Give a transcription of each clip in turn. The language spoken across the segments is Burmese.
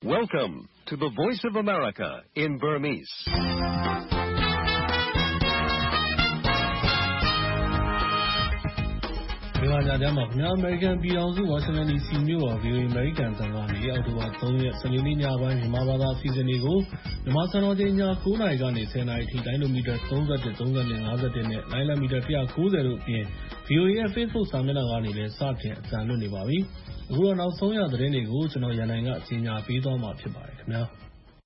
Welcome to the Voice of America in Burmese. ။မြန်မာညချမ်းမှာခင်ဗျာ American ပြည်ထောင်စု Washington DC မြို့တော် VOA American သံကနေအောက်တိုဘာ 3 ရက် စနေနေ့ညပိုင်းမြန်မာဘာသာအစီအစဉ်တွေကိုမြန်မာစံတော်ချိန်ည 9 နာရီကနေ 10 နာရီထိတိုင်းလိုမီတာ 31, 32, 51 နဲ့ လိုင်းလံမီတာ 190 တို့အပြင် VOA ရဲ့ Facebook စာမျက်နှာကနေလည်းစတင်အသံလွှင့်နေပါပြီ။အခုတော့နောက်ဆုံးရသတင်းတွေကိုကျွန်တော်ရန်နိုင်ကကြီးညာပေးသွားမှာဖြစ်ပါတယ်ခင်ဗျာ။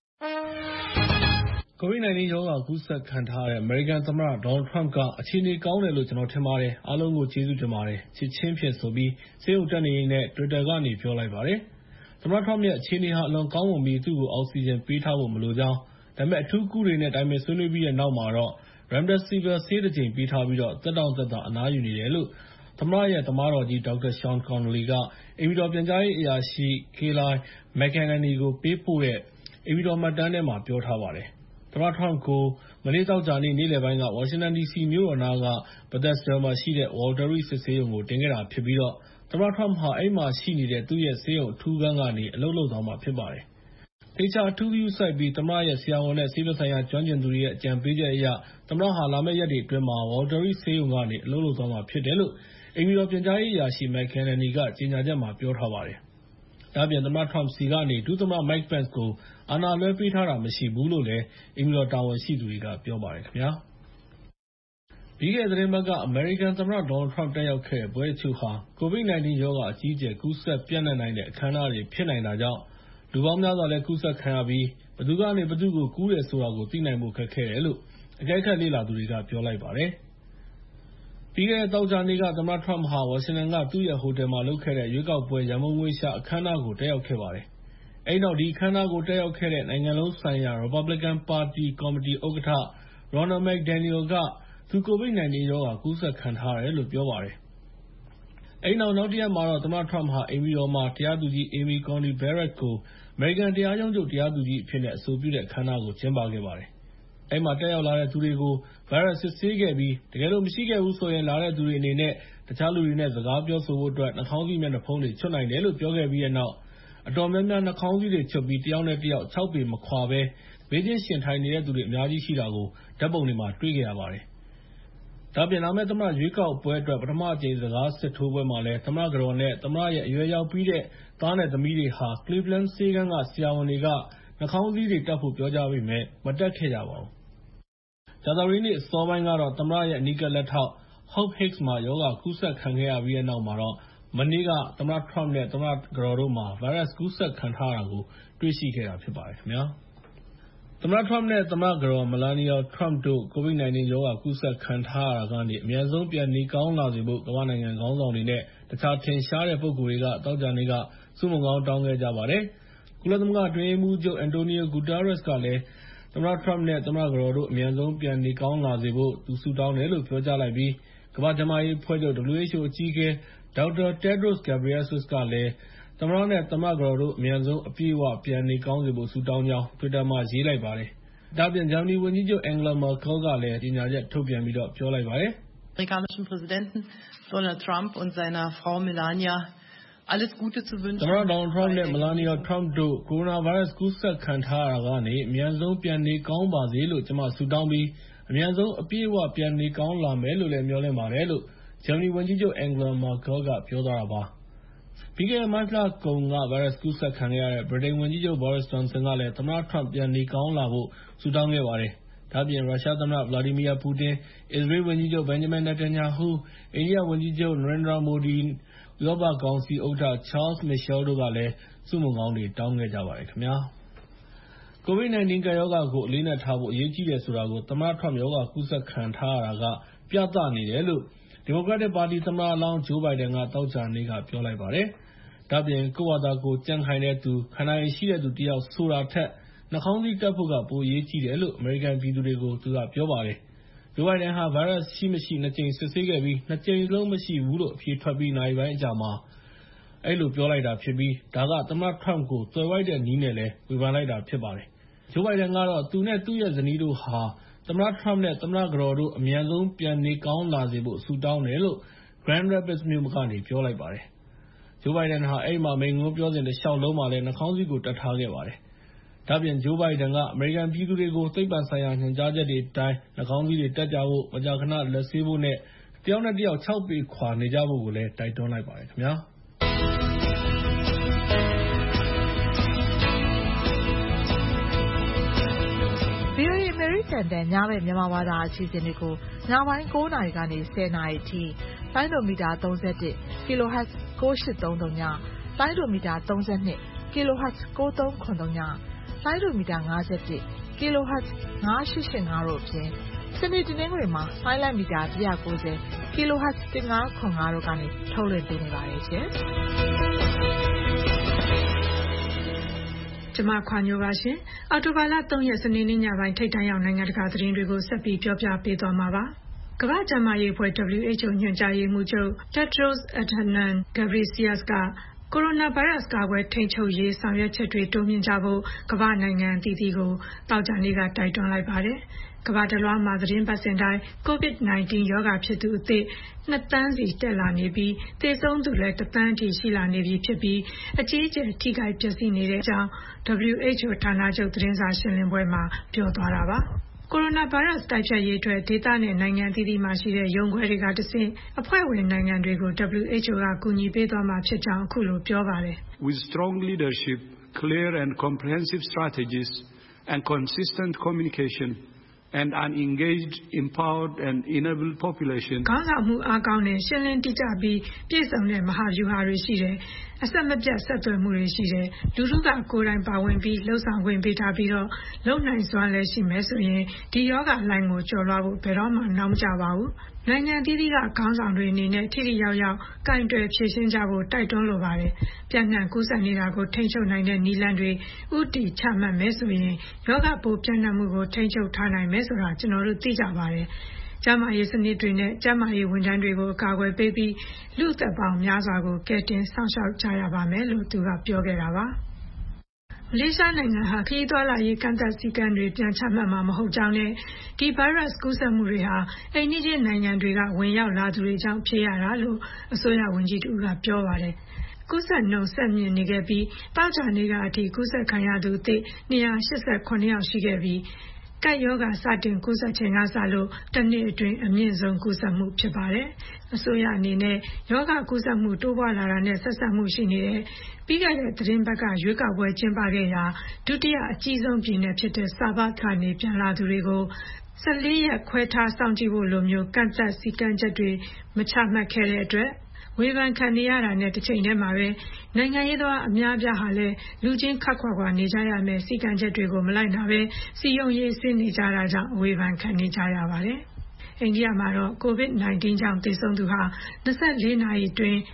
COVID-19 ရောဂါကူးစက်ခံထားရတဲ့ အမေရိကန်သမ္မတ Donald Trump ကအခြေအနေကောင်းတယ်လို့ကျွန်တော်ထင်ပါတယ်။အားလုံးကိုကျေးဇူးတင်ပါတယ်။ချစ်ချင်းဖြစ်ဆိုပြီးဆေးရုံတက်နေရင်းနဲ့ Twitter ကနေပြောလိုက်ပါတယ်။သမ္မတ Trump ရဲ့အခြေအနေဟာအလွန်ကောင်းမွန်ပြီးသူ့ကိုအောက်ဆီဂျင်ပေးထားဖို့မလိုကြောင်းဒါပေမဲ့အထူးကုတွေနဲ့တိုင်ပင်ဆွေးနွေးပြီးတဲ့နောက်မှာတော့ Remdesivir ဆေးတစ်ကြိမ်ပေးထားပြီးတော့သက်တောင့်သက်သာအနားယူနေတယ်လို့သမ္မတရဲ့သမားတော်ကြီး Dr. Sean Conley ကအိမ်ဖြူတော်ပြန်ကြားရေးအရာရှိ Kayleigh McEnany ကိုပေးပို့တဲ့အိမ်ဖြူတော်မှတ်တမ်းထဲမှာပြောထားပါတယ်။သမ္မတ Trump ကိုမနေ့သောကြာနေ့နေ့လယ်ပိုင်းက Washington DC မြို့တော်နားက Bethesda မှာရှိတဲ့ Walter Reed စစ်ဆေးရုံကိုတင်ခဲ့တာဖြစ်ပြီးတော့သမ္မတ Trump ဟာအဲဒီမှာရှိနေတဲ့သူ့ရဲ့ဆေးရုံအထူးခန်းကနေအလုပ်လုပ်သွားမှာဖြစ်ပါတယ်။သေချာအထူးဂရုစိုက်ပြီးသမ္မတရဲ့ဆရာဝန်နဲ့ဆေးဘက်ဆိုင်ရာကျွမ်းကျင်သူတွေရဲ့အကြံပေးချက်အရသမ္မတဟာလာမယ့်ရက်တွေအတွင်းမှာ Walter Reed ဆေးရုံကနေအလုပ်လုပ်သွားမှာဖြစ်တယ်လို့အိမ်ဖြူတော်ပြန်ကြားရေးအရာရှိ McEnany ကကြေညာချက်မှာပြောထားပါတယ်။ဒါ့အပြင်သမ္မတ Trump ဆီကနေဒုသမ္မတ Mike Pence ကိုအာဏာလွှဲပေးထားတာမရှိဘူးလို့လည်းအိမ်ဖြူတော်တာဝန်ရှိသူတွေကပြောပါတယ်ခင်ဗျာ။ ပြီးခဲ့တဲ့သတင်းပတ်ကအမေရိကန်သမ္မတ Donald Trump တက်ရောက်ခဲ့တဲ့ပွဲတချို့ဟာ COVID-19 ရောဂါအကြီးအကျယ်ကူးစက်ပြန့်နှံ့နိုင်တဲ့အခမ်းအနားတွေဖြစ်နိုင်တာကြောင့်လူပေါင်းများစွာလည်းကူးစက်ခံရပြီးဘယ်သူကနေဘယ်သူ့ကိုကူးတယ်ဆိုတာကိုသိနိုင်ဖို့ခက်ခဲတယ်လို့အကဲခတ်လေ့လာသူတွေကပြောလိုက်ပါတယ်။ပြီးခဲ့တဲ့သောကြာနေ့ကသမ္မတ Trump ဟာ Washington ကသူ့ရဲ့ဟိုတယ်မှာလုပ်ခဲ့တဲ့ရွေးကောက်ပွဲရန်ပုံငွေရှာအခမ်းအနားကိုတက်ရောက်ခဲ့ပါတယ်။အဲဒီနောက်ဒီအခမ်းအနားကိုတက်ရောက်ခဲ့တဲ့နိုင်ငံလုံးဆိုင်ရာ Republican ပါတီကော်မတီဥက္ကဋ္ဌ Ronna McDaniel ကသူ COVID-19 ရောဂါကူးစက်ခံထားရတယ်လို့ပြောပါတယ်။အဲဒီနောက်တစ်ရက်မှာတော့သမ္မတ Trump ဟာအိမ်ဖြူတော်မှာတရားသူကြီး Amy Coney Barrett ကိုအမေရိကန်တရားရုံးချုပ်တရားသူကြီးအဖြစ်နဲ့အဆိုပြုတဲ့အခမ်းအနားကိုကျင်းပခဲ့ပါတယ်။အဲဒီမှာတက်ရောက်လာတဲ့သူတွေကို Barrett စစ်ဆေးခဲ့ပြီးတကယ်လို့မရှိခဲ့ဘူးဆိုရင်လာတဲ့သူတွေအနေနဲ့တခြားလူတွေနဲ့စကားပြောဆိုဖို့အတွက်နှာခေါင်းစည်းမျက်နှာဖုံးတွေချွတ်နိုင်တယ်လို့ပြောခဲ့ပြီးတဲ့နောက်အတော်များများနှာခေါင်းစည်းတွေချွတ်ပြီးတယောက်နဲ့တယောက်6 ပေမခွာဘဲဘေးချင်းယှဉ်ထိုင်နေတဲ့သူတွေအများကြီးရှိတာကိုဓာတ်ပုံတွေမှာတွေ့ခဲ့ရပါတယ်။ဒါ့အပြင်လာမယ့်သမ္မတရွေးကောက်ပွဲအတွက်ပထမအကြိမ်စကားစစ်ထိုးပွဲမှာလည်းသမ္မတကတော်နဲ့သမ္မတရဲ့အရွယ်ရောက်ပြီးတဲ့သားနဲ့သမီးတွေဟာ Cleveland ဆေးခန်းကဆရာဝန်တွေကနှာခေါင်းစည်းတွေတပ်ဖို့ပြောကြားပေမဲ့မတပ်ခဲ့ကြပါဘူး။ကြာသပတေးနေ့အစောပိုင်းကတော့သမ္မတရဲ့အနီးကပ်လက်ထောက် Hope Hicks မှာရောဂါကူးစက်ခံခဲ့ရပြီးတဲ့နောက်မှာတော့မနေ့ကသမ္မတ Trump နဲ့သမ္မတကတော်တို့မှာ virus ကူးစက်ခံထားရတာကိုတွေ့ရှိခဲ့တာဖြစ်ပါတယ်ခင်ဗျာ။သမ္မတ Trump နဲ့သမ္မတကတော် Melania Trump တို့ COVID-19 ရောဂါကူးစက်ခံထားရတာကနေအမြန်ဆုံးပြန်နေကောင်းလာစေဖို့ကမ္ဘာနိုင်ငံခေါင်းဆောင်တွေနဲ့တခြားထင်ရှားတဲ့ပုဂ္ဂိုလ်တွေကသောကြာနေ့ကဆုမွန်ကောင်းတောင်းခဲ့ကြပါတယ်။ကုလသမဂ္ဂအတွင်းရေးမှူးချုပ် Antonio Guterres ကလည်းသမ္မတ Trump နဲ့သမ္မတကတော်တို့အမြန်ဆုံးပြန်နေကောင်းလာစေဖို့သူဆုတောင်းတယ်လို့ပြောကြားလိုက်ပြီးကမ္ဘာ့ကျန်းမာရေးအဖွဲ့ချုပ် WHO အကြီးအကဲ Dr. Tedros Adhanom Ghebreyesus ကလည်းသမ္မတနဲ့သမ္မတကတော်တို့အမြန်ဆုံးအပြည့်အဝပြန်နေကောင်းစေဖို့ဆုတောင်းကြောင်း Twitter မှာရေးလိုက်ပါတယ်။ဒါ့အပြင်ဂျာမနီဝန်ကြီးချုပ် Angela Merkel ကလည်းကြေညာချက်ထုတ်ပြန်ပြီးပြောလိုက်ပါတယ်။ Amerikanischen Präsidenten Donald Trump und seiner Frau Melania alles Gute zu wünschen သမ္မတ Donald Trump နဲ့ Melania Trump တို့ကိုရိုနာဗိုင်းရပ်စ်ကူးစက်ခံထားရတာကနေအမြန်ဆုံးပြန်နေကောင်းပါစေလို့ကျွန်မဆုတောင်းပြီးအမြန်ဆုံးအပြည့်အဝပြန်နေကောင်းလာမယ်လို့လည်းမျှော်လင့်ပါတယ်လို့ဂျာမနီဝန်ကြီးချုပ် Angela Merkel ကပြောသွားတာပါ။ပြီးခဲ့တဲ့မတ်လကုန်ကဗိုင်းရပ်စ်ကူးစက်ခံခဲ့ရတဲ့ဗြိတိန်ဝန်ကြီးချုပ် Boris Johnson ကလည်းသမ္မတ Trump ပြန်နေကောင်းလာဖို့ဆုတောင်းခဲ့ပါတယ်။ဒါ့အပြင်ရုရှားသမ္မတ Vladimir Putin, အစ္စရေးဝန်ကြီးချုပ် Benjamin Netanyahu, အိန္ဒိယဝန်ကြီးချုပ် Narendra Modi, ဥရောပကောင်စီဥက္ကဋ္ဌ Charles Michel တို့ကလည်းဆုမွန်ကောင်းတွေတောင်းခဲ့ကြပါတယ်ခင်ဗျာ။ COVID-19 ကပ်ရောဂါကိုအလေးနက်ထားဖို့အရေးကြီးတယ်ဆိုတာကိုသမ္မတ Trump ရောဂါကူးစက်ခံထားရတာကပြသနေတယ်လို့ဒီမိုကရက်တစ်ပါတီသမ္မတလောင်း Joe Biden ကသောကြာနေ့ကပြောလိုက်ပါတယ်။ဒါ့အပြင်ကိုယ့်ဘာသာကိုယ်ကြံ့ခိုင်တဲ့သူခန္ဓာရည်ရှိတဲ့သူတယောက်ဆိုတာထက်နှာခေါင်းစည်းတပ်ဖို့ကပိုအရေးကြီးတယ်လို့အမေရိကန်ပြည်သူတွေကိုသူကပြောပါတယ်။ Joe Biden ဟာ virus ရှိမရှိ2 ကြိမ်စစ်ဆေးခဲ့ပြီး2 ကြိမ်စလုံးမရှိဘူးလို့အဖြေထွက်ပြီးနာရီပိုင်းအကြာမှာအဲဒီလိုပြောလိုက်တာဖြစ်ပြီးဒါကသမ္မတ Trump ကိုသွယ်ဝိုက်တဲ့နည်းနဲ့လည်းဝေဖန်လိုက်တာဖြစ်ပါတယ်။ Joe Biden ကတော့သူနဲ့သူ့ရဲ့ဇနီးတို့ဟာသမ္မတ Trump နဲ့သမ္မတကတော်တို့အမြန်ဆုံးပြန်နေကောင်းလာစေဖို့ဆုတောင်းတယ်လို့ Grand Rapids မြို့ကနေပြောလိုက်ပါတယ်။ဂျိုးဘိုင်ဒန်ဟာအဲ့မှာမိန့်ခွန်းပြောစဉ်တစ်လျှောက်လုံးမှာလည်းနှာခေါင်းစည်းကိုတပ်ထားခဲ့ပါတယ်။ဒါ့အပြင်ဂျိုးဘိုင်ဒန်ကအမေရိကန်ပြည်သူတွေကိုသိပ္ပံဆိုင်ရာညွှန်ကြားချက်တွေအတိုင်းနှာခေါင်းစည်းတွေတပ်ကြဖို့မကြာခဏလက်ဆေးဖို့နဲ့တယောက်နဲ့တယောက်6 ပေခွာနေကြဖို့ကိုလည်းတိုက်တွန်းလိုက်ပါတယ်ခင်ဗျာ။ VOA အမေရိကန်တန်ညဘက်မြန်မာဘာသာအစီအစဉ်တွေကိုညပိုင်း9 နာရီကနေ10 နာရီအထိလိုင်းဒိုမီတာ31 kHz 9833ညလိုင်းဒိုမီတာ32 kHz 9393ညလိုင်းဒိုမီတာ51 kHz 9885တို့အပြင်စနေတနင်္ဂနွေမှာလိုင်းလံမီတာ190 kHz 1505တို့ကနေထုတ်လွှင့်ပေးနေပါတယ်ရှင်။ကျွန်မခွာညိုပါရှင်အော်တိုဘာလ3ရက်စနေနေ့ညပိုင်းထိပ်တန်းရောက်နိုင်ငံတကာသတင်းတွေကိုဆက်ပြီးပြောပြပေးသွားမှာပါကမ္ဘာ့ကျန်းမာရေးအဖွဲ့ WHO ညွှန်ကြားရေးမှူးချုပ် Tedros Adhanom Ghebreyesus ကကိုရိုနာဗိုင်းရပ်စ်ကာကွယ်ထိန်းချုပ်ရေးဆောင်ရွက်ချက်တွေတိုးမြှင့်ကြဖို့ကမ္ဘာနိုင်ငံအသီးသီးကိုတောက်ကြနေ့ကတိုက်တွန်းလိုက်ပါတယ်ကမ္ဘာတလွှားမှာသတင်းပတ်စဉ်တိုင်း COVID-19 ရောဂါဖြစ်သူအသစ်2 သန်းစီတက်လာနေပြီးသေဆုံးသူလည်း1 သန်းအထိရှိလာနေပြီဖြစ်ပြီးအကြီးအကျယ်ထိခိုက်ပျက်စီးနေတဲ့အကြောင်း WHO ဌာနချုပ်သတင်းစာရှင်းလင်းပွဲမှာပြောသွားတာပါကိုရိုနာဗိုင်းရပ်စ်တိုက်ဖျက်ရေးအတွက်ဒေသနဲ့နိုင်ငံအသီးသီးမှာရှိတဲ့ရုံးခွဲတွေကတဆင့်အဖွဲ့ဝင်နိုင်ငံတွေကို WHO ကကူညီပေးသွားမှာဖြစ်ကြောင်းအခုလိုပြောပါတယ် With strong leadership, clear and comprehensive strategies and consistent communication and an engaged, empowered and enabled population ခေါင်းဆောင်မှုအားကောင်းတဲ့ရှင်းလင်းတိကျပြီးပြည့်စုံတဲ့မဟာဗျူဟာတွေရှိတယ်အဆက်မပြတ်ဆက်သွယ်မှုတွေရှိတယ်လူထုကကိုယ်တိုင်ပါဝင်ပြီးလှုပ်ဆောင်ခွင့်ပေးထားပြီးတော့လုံနိုင်စွမ်းလည်းရှိမယ်ဆိုရင်ဒီယောဂလိုင်းကိုကျော်လွှားဖို့ဘယ်တော့မှနောက်မကျပါဘူးနိုင်ငံအသီးသီးကခေါင်းဆောင်တွေအနေနဲ့ထိထိရောက်ရောက်ကင်တွယ်ဖြေရှင်းကြဖို့တိုက်တွန်းလိုပါတယ်ပြန်နှံကူးစက်နေတာကိုထိန်းချုပ်နိုင်တဲ့နည်းလမ်းတွေဥတီချမှတ်မယ်ဆိုရင်ယောဂပိုးပြန်နှံမှုကိုထိန်းချုပ်ထားနိုင်မယ်ဆိုတာကျွန်တော်တို့သိကြပါတယ်ကျန်းမာရေးစနစ်တွေနဲ့ကျန်းမာရေးဝန်ထမ်းတွေကိုအကာအကွယ်ပေးပြီးလူ့သက်ပေါင်းများစွာကိုကယ်တင်ဆောင်ရှောက်ကြရပါမယ်လို့သူကပြောခဲ့တာပါမလေးရှားနိုင်ငံဟာခရီးသွားလာရေးကန့်သတ်စည်းကမ်းတွေပြန်ချမှတ်မှာမဟုတ်ကြောင်းနဲ့ဒီဗိုင်းရပ်စ်ကူးစက်မှုတွေဟာအိမ်နီးချင်းနိုင်ငံတွေကဝင်ရောက်လာသူတွေကြောင့်ဖြစ်ရတာလို့အစိုးရဝန်ကြီးတူကပြောပါတယ်ကူးစက်နှုန်းဆက်မြင့်နေခဲ့ပြီးတောက်ကြနေ့ကအထိကူးစက်ခံရသူအသစ်289ယောက်ရှိခဲ့ပြီးကပ်ရောဂါစတင်ကူးစက်ချိန်ကစလို့တစ်နှစ်အတွင်းအမြင့်ဆုံးကူးစက်မှုဖြစ်ပါတယ်။အစိုးရအနေနဲ့ရောဂါကူးစက်မှုတိုးပွားလာတာနဲ့ဆက်စပ်မှုရှိနေတဲ့ပြီးခဲ့တဲ့သတင်းပတ်ကရွေးကောက်ပွဲကျင်းပခဲ့ရာဒုတိယအကြီးဆုံးပြည်နယ်ဖြစ်တဲ့ဆာဘတ်ကနေပြန်လာသူတွေကို14ရက်ခွဲထားစောင့်ကြည့်ဖို့လိုမျိုးကန့်သတ်စည်းကမ်းချက်တွေမချမှတ်ခဲ့တဲ့အတွက်ဝေဖန်ခံနေရတာနဲ့တစ်ချိန်တည်းမှာပဲနိုင်ငံရေးသမားအများပြားဟာလည်းလူချင်းခတ်ခွာနေကြရမယ်စီကံချက်တွေကိုမလိုက်နာပဲစီယုံရေးဆင်းနေကြတာကြောင့်ဝေဖန်ခံနေကြရပါတယ်။အိန္ဒိယမှာတော့ COVID-19 ကြောင့်သေဆုံးသူဟာ24နာရီအတွင်း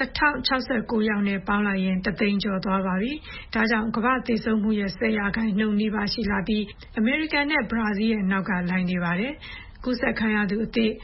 1069ယောက်နဲ့ပေါင်းလိုက်ရင်3သိန်းကျော်သွားပါပြီ။ဒါကြောင့်ကမ္ဘာသေဆုံးမှုရဲ့10%နီးပါးရှိလာပြီးအမေရိကန်နဲ့ဘရာဇီးရဲ့နောက်ကလိုက်နေပါတယ်။ကူးစက်ခံရသူအသစ်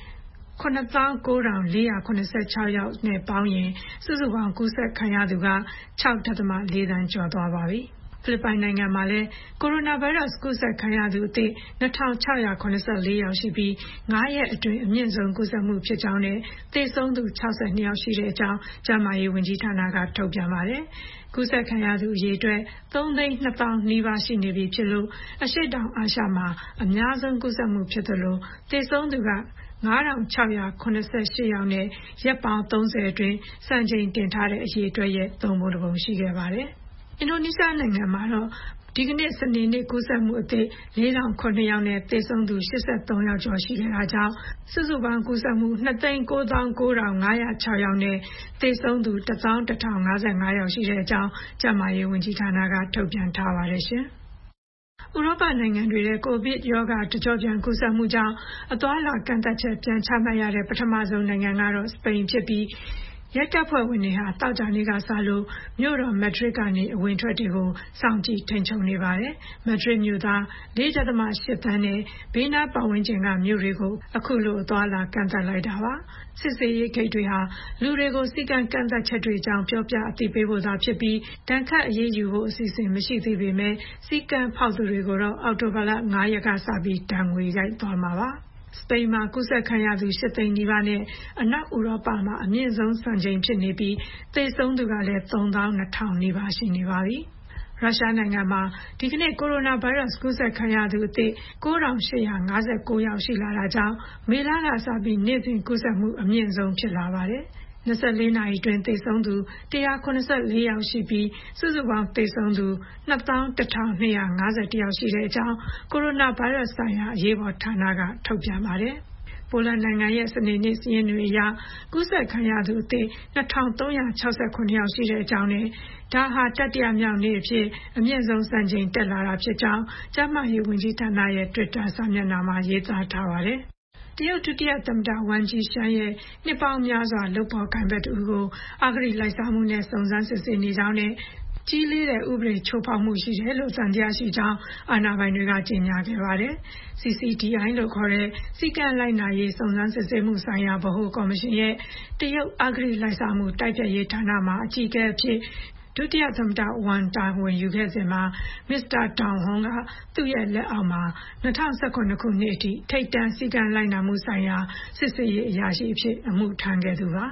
99486ယောက်နဲ့ပေါင်းရင်စုစုပေါင်းကူးစက်ခံရသူက 6.4 သန်းကျော်သွားပါပြီ။ဖိလစ်ပိုင်နိုင်ငံမှာလည်းကိုရိုနာဗိုင်းရပ်စ်ကူးစက်ခံရသူအသစ်2684ယောက်ရှိပြီး9ရက်အတွင်းအမြင့်ဆုံးကူးစက်မှုဖြစ်ကြောင်းနဲ့သေဆုံးသူ62ယောက်ရှိတဲ့အကြောင်းကျန်းမာရေးဝန်ကြီးဌာနကထုတ်ပြန်ပါတယ်။ကူးစက်ခံရသူအရေအတွက်3,200,000နီးပါးရှိနေပြီဖြစ်လို့အရှေ့တောင်အာရှမှာအများဆုံးကူးစက်မှုဖြစ်သလိုသေဆုံးသူက9,688ယောက်နဲ့ရက်ပေါင်း30အတွင်းစံချိန်တင်ထားတဲ့အရေအတွက်ရဲ့3 ပုံတစ်ပုံရှိခဲ့ပါတယ်။အင်ဒိုနီးရှားနိုင်ငံမှာတော့ဒီကနေ့စနေနေ့ကူးစက်မှုအသစ်4,009ယောက်နဲ့သေဆုံးသူ83ယောက်ကျော်ရှိခဲ့တာကြောင့်စုစုပေါင်းကူးစက်မှု2,99,506ယောက်နဲ့သေဆုံးသူ11,055ယောက်ရှိတဲ့အကြောင်းကျန်းမာရေးဝန်ကြီးဌာနကထုတ်ပြန်ထားပါတယ်ရှင်။ဥရောပနိုင်ငံတွေရဲ့ကိုဗစ်ရောဂါတကျော့ပြန်ကူးစက်မှုကြောင့်အသွားအလာကန့်သတ်ချက်ပြန်ချမှတ်ရတဲ့ပထမဆုံးနိုင်ငံကတော့စပိန်ဖြစ်ပြီးရဲတပ်ဖွဲ့ဝင်တွေဟာတောက်ကြနေ့ကစလို့မြို့တော်မက်ဒရစ်ကနေအဝင်ထွက်တွေကိုစောင့်ကြည့်ထိန်းချုပ်နေပါတယ်။မက်ဒရစ်မြို့သား4.8 သန်းနဲ့ဘေးနားပတ်ဝန်းကျင်ကမြို့တွေကိုအခုလိုအသွားအလာကန့်သတ်လိုက်တာပါ။စစ်စေးရေးဂိတ်တွေဟာလူတွေကိုစီကံကန့်သတ်ချက်တွေကြောင့်ပြောပြအသိပေးဖို့သာဖြစ်ပြီးတန်ခတ်အရေးယူဖို့အစီအစဉ်မရှိသေးပေမဲ့စီကံဖောက်သူတွေကိုတော့အောက်တိုဘာလ9ရက်ကစပြီးတန်ငွေရိုက်သွားမှာပါ။စပိန်မှာကူးစက်ခံရသူ8သိန်းနီးပါးနဲ့အနောက်ဥရောပမှာအမြင့်ဆုံးစံချိန်ဖြစ်နေပြီးသေဆုံးသူကလည်း32,000နီးပါးရှိနေပါပြီ။ရုရှားနိုင်ငံမှာဒီကနေ့ကိုရိုနာဗိုင်းရပ်စ်ကူးစက်ခံရသူအသစ်9,859 ယောက်ရှိလာတာကြောင့်မေလကစပြီးနေ့စဉ်ကူးစက်မှုအမြင့်ဆုံးဖြစ်လာပါတယ်။24 နာရီတွင်သေဆုံးသူ184 ယောက်ရှိပြီးစုစုပေါင်းသေဆုံးသူ21,251 ယောက်ရှိတဲ့အကြောင်းကိုရိုနာဗိုင်းရပ်စ်ဆိုင်ရာအရေးပေါ်ဌာနကထုတ်ပြန်ပါတယ်။ပိုလန်နိုင်ငံရဲ့စနေနေ့စာရင်းတွေအရကူးစက်ခံရသူအသစ်2,369 ယောက်ရှိတဲ့အကြောင်းနဲ့ဒါဟာတတိယမြောက်နေ့အဖြစ်အမြင့်ဆုံးစံချိန်တက်လာတာဖြစ်ကြောင်းကျန်းမာရေးဝန်ကြီးဌာနရဲ့ Twitter စာမျက်နှာမှာရေးသားထားပါတယ်။တရုတ်ဒုတိယသမ္မတဝမ်ဂျီရှန်ရဲ့နှစ်ပေါင်းများစွာလုပ်ဖော်ကိုင်ဘက်တူကိုအဂတိလိုက်စားမှုနဲ့စုံစမ်းစစ်ဆေးနေကြောင်းနဲ့ကြီးလေးတဲ့ဥပဒေချိုးဖောက်မှုရှိတယ်လို့သံသယရှိကြောင်းအာဏာပိုင်တွေကကြေညာခဲ့ပါတယ်။ CCDI လို့ခေါ်တဲ့စီကံလိုက်နာရေးစုံစမ်းစစ်ဆေးမှုဆိုင်ရာဗဟိုကော်မရှင်ရဲ့တရုတ်အဂတိလိုက်စားမှုတိုက်ဖျက်ရေးဌာနမှာအကြီးအကဲအဖြစ်ဒုတိယသမ္မတဝမ်တာဝန်ယူခဲ့စဉ်မှာမစ္စတာဒေါင်ဟွန်ကသူ့ရဲ့လက်အောက်မှာ2019ခုနှစ်အထိထိပ်တန်းစီကံလိုက်နာမှုဆိုင်ရာစစ်ဆေးရေးအရာရှိအဖြစ်အမှုထမ်းခဲ့သူပါ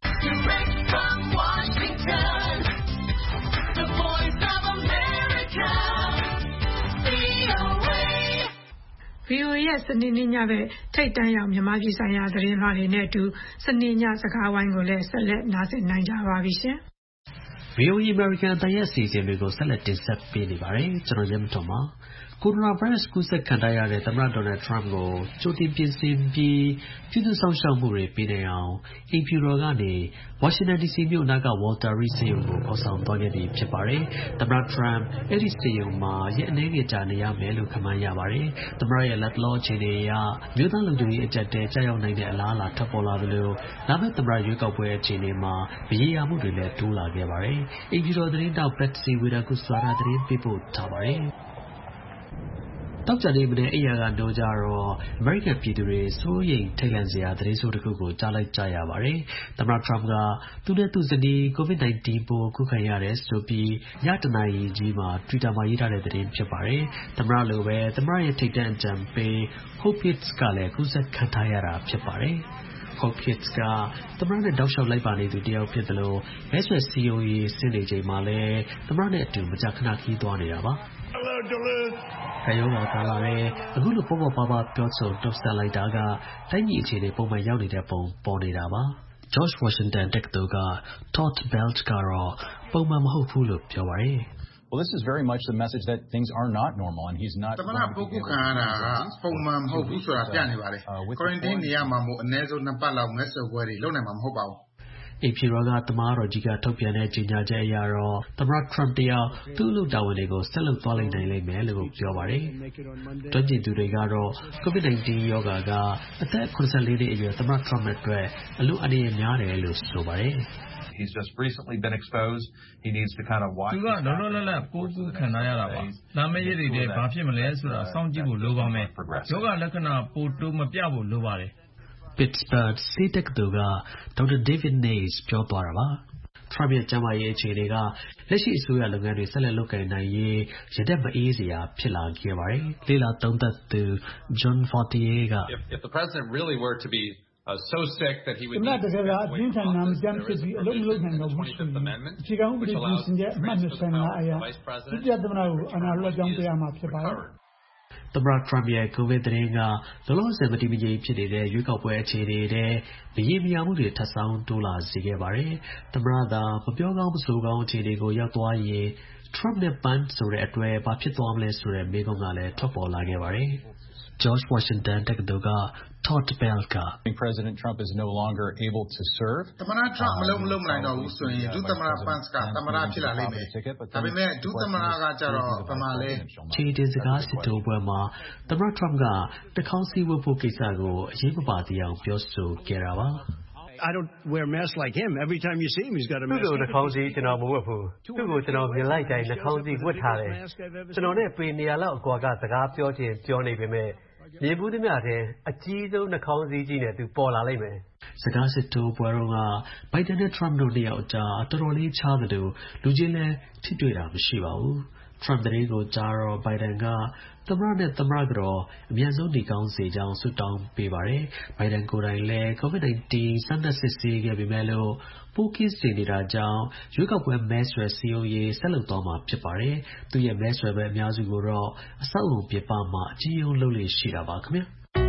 VOA ရဲ့စနေနေ့ညဘက်ထိတ်တန့်ရောက်မြန်မာပြည်ဆိုင်ရာသတင်းလွှာတွေနဲ့အတူစနေညစကားဝိုင်းကိုလည်းဆက်လက်နားဆင်နိုင်ကြပါပြီရှင်။ VOA American တရက်စီစဉ်တွေကိုဆက်လက်တင်ဆက်ပေးနေပါတယ်။ကျွန်တော်ရဲမတော်ပါ။ကိုရိုနာဗိုင်းရပ်စ်ကူးစက်ခံထားရတဲ့သမ္မတဒေါ်နယ်ထရမ့်ကိုကြိုတင်ပြင်ဆင်ပြီးပြည်သူ့ဆောင်ရှောက်မှုတွေပေးနိုင်အောင်အိမ်ဖြူတော်ကနေဝါရှင်တန် DC မြို့နားက Walter Reed ဆေးရုံကိုခေါ်ဆောင်သွားခဲ့ပြီဖြစ်ပါတယ်။သမ္မတထရမ့်အဲ့ဒီဆေးရုံမှာရက်အနည်းငယ်ကြာနေရမယ်လို့ခန့်မှန်းရပါတယ်။သမ္မတရဲ့လက်လောအခြေအနေအရမြို့သားလုံခြုံရေးအကြပ်တဲကြာရောက်နိုင်တဲ့အလားအလာထွက်ပေါ်လာသလိုလာမယ့်သမ္မတရွေးကောက်ပွဲအခြေအနေမှာမရေရာမှုတွေလည်းတိုးလာခဲ့ပါတယ်။အိမ်ဖြူတော်သတင်းတောက် Betsy Widakuswara သတင်းပေးပို့ထားပါတယ်။တောက်ကြနေမနေ့အိယာကနိုးကြတော့အမေရိကန်ပြည်သူတွေစိုးရိမ်ထိတ်လန့်စရာသတင်းဆိုးတစ်ခုကိုကြားလိုက်ကြရပါတယ်။သမ္မတထရမ့်ကသူနဲ့သူ့ဇနီး COVID-19 ပိုးကူးခံရတယ်ဆိုပြီးညတနာရီကြီးမှာ Twitter မှာရေးထားတဲ့သတင်းဖြစ်ပါတယ်။သမ္မတလိုပဲသမ္မတရဲ့ထိပ်တန်းအကြံပေး Hope Hicks ကလည်းကူးစက်ခံထားရတာဖြစ်ပါတယ်။ Hope Hicks ကသမ္မတနဲ့တောက်လျှောက်လိုက်ပါနေသူတယောက်ဖြစ်တယ်လို့မဲဆွယ်စည်းရုံးရေးဆင်းနေချိန်မှာလည်းသမ္မတနဲ့အတူမကြာခဏခီးသွားနေတာပါ။ကရောဂါကာလနဲ့အခုလိုပေါ့ပေါ့ပါပါပြောဆိုတုံ့ဆက်လိုက်တာကတိုင်းပြည်အခြေအနေပုံမှန်ရောက်နေတဲ့ပုံပေါ်နေတာပါ။ George Washington တက္ကသိုလ်က Todd Belt ကတော့ပုံမှန်မဟုတ်ဘူးလို့ပြောပါတယ်။ Well, this is very much the message that things are not normal and he's not သမ္မတပုဂ္ဂိုလ်ခံရတာကပုံမှန်မဟုတ်ဘူးဆိုတာပြနေပါတယ်။ Quarantine နေရမှာမို့အနည်းဆုံး2ပတ်လောက်မဲဆွယ်ပွဲတွေလုပ်နိုင်မှာမဟုတ်ပါဘူး။အိမ်ဖြူတော်ကသမားတော်ကြီးကထုတ်ပြန်တဲ့ကြေညာချက်အရတော့သမ္မတထရမ့်တယောက်သူ့အလုပ်တာဝန်တွေကိုဆက်လုပ်သွားနိုင်လိမ့်မယ်လို့ပြောပါတယ်။တွင်းကျင်သူတွေကတော့ COVID-19 ရောဂါကအသက်84နှစ်အရွယ်သမ္မတထရမ့်အတွက်အလွန်အန္တရာယ်များတယ်လို့ဆိုပါတယ်။ He's just recently been exposed. He needs to kind of watch. သူကလောလောလတ်လတ်ပိုးကူးခံထားရတာပါ။လာမယ့်ရက်တွေထဲဘာဖြစ်မလဲဆိုတာစောင့်ကြည့်ဖို့လိုပါမယ်။ယောဂလက္ခဏာပိုတိုးမပြဖို့လိုပါတယ်။ Pittsburgh ဆေးတက္ကသိုလ်ကဒေါက်တာ David Nays ပြောသွားတာပါ။ ထရမ့်ရဲ့ကျန်းမာရေးအခြေအနေကလက်ရှိအစိုးရလုပ်ငန်းတွေဆက်လက်လုပ်ကိုင်နိုင်ရေးရတက်မအေးစရာဖြစ်လာခဲ့ပါတယ်။လေ့လာသုံးသပ်သူ John Fortier က If the president really were to be so sick that he would need to get out of the Amendment, which allows principal power to the vice president to recover. သမ္မတထရမ့်ရဲ့ကိုဗစ်သတင်းကလောလောဆယ်မတည်မငြိမ်ဖြစ်နေတဲ့ရွေးကောက်ပွဲအခြေအနေတွေမရေမရာမှုတွေထပ်ဆောင်းတိုးလာစေခဲ့ပါတယ်။သမ္မတသာမပြောကောင်းမဆိုကောင်းအခြေအနေကိုရောက်သွားရင်ထရမ့်နဲ့ပန်းဆိုတဲ့အတွက်ဘာဖြစ်သွားမလဲဆိုတဲ့မေးခွန်းကလည်းထွက်ပေါ်လာခဲ့ပါတယ်။ George Washington တက္ကသိုလ်က Todd Belt က President Trump is no longer able to serve. သမ္မတထရမ့်မလုပ်နိုင်တော့ဘူးဆိုရင်ဒုသမ္မတပန့်စ်ကသမ္မတဖြစ်လာလိမ့်မယ်။ဒါပေမဲ့ဒုသမ္မတကကြတော့ဗမာလဲခြေတင်စကားစစ်တိုးပွဲမှာသမ္မတထရမ့်ကနှာခေါင်းစည်းဝတ်ဖို့ကိစ္စကိုအရေးမပါသေးအောင်ပြောဆိုခဲ့တာပါ I don't wear masks like him. Every time you see him, he's got a mask. သူ့ကိုနှာခေါင်းစည်းကျွန်တော်မဝတ်ဘူး။သူ့ကိုကျွန်တော်မြင်လိုက်တိုင်းနှာခေါင်းစည်းဝတ်ထားတယ်။ကျွန်တော်နဲ့ပေနေရလောက်အကွာကစကားပြောချင်းပြောနေပေမဲ့မြင်ဘူးသမျှတဲ့အကြီးဆုံးနှာခေါင်းစည်းကြီးနဲ့သူပေါ်လာလိမ့်မယ်။စကားစစ်တိုးပွဲတော့ကဘိုင်ဒန်နဲ့ထရမ့်တို့နှစ်ယောက်အကြားတော်တော်လေးချားတယ်လို့လူချင်းလည်းထိတွေ့တာမရှိပါဘူး။ Trump သတင်းကိုကြားတော့ Biden ကသမ္မတနဲ့သမ္မတကတော်အမြန်ဆုံးနေကောင်းစေကြောင်းဆုတောင်းပေးပါတယ်။ Biden ကိုယ်တိုင်လည်း COVID-19 စမ်းသပ်စစ်ဆေးခဲ့ပေမဲ့လို့ပိုးကင်းစင်နေတာကြောင့်ရွေးကောက်ပွဲမဲဆွယ်စည်းရုံးရေးဆက်လုပ်သွားမှာဖြစ်ပါတယ်။ သူ့ရဲ့မဲဆွယ်ပွဲအများစုကိုတော့အဆောက်အဦပြင်ပမှာအကြီးအကျယ်လုပ်လေ့ရှိတာပါခင်ဗျာ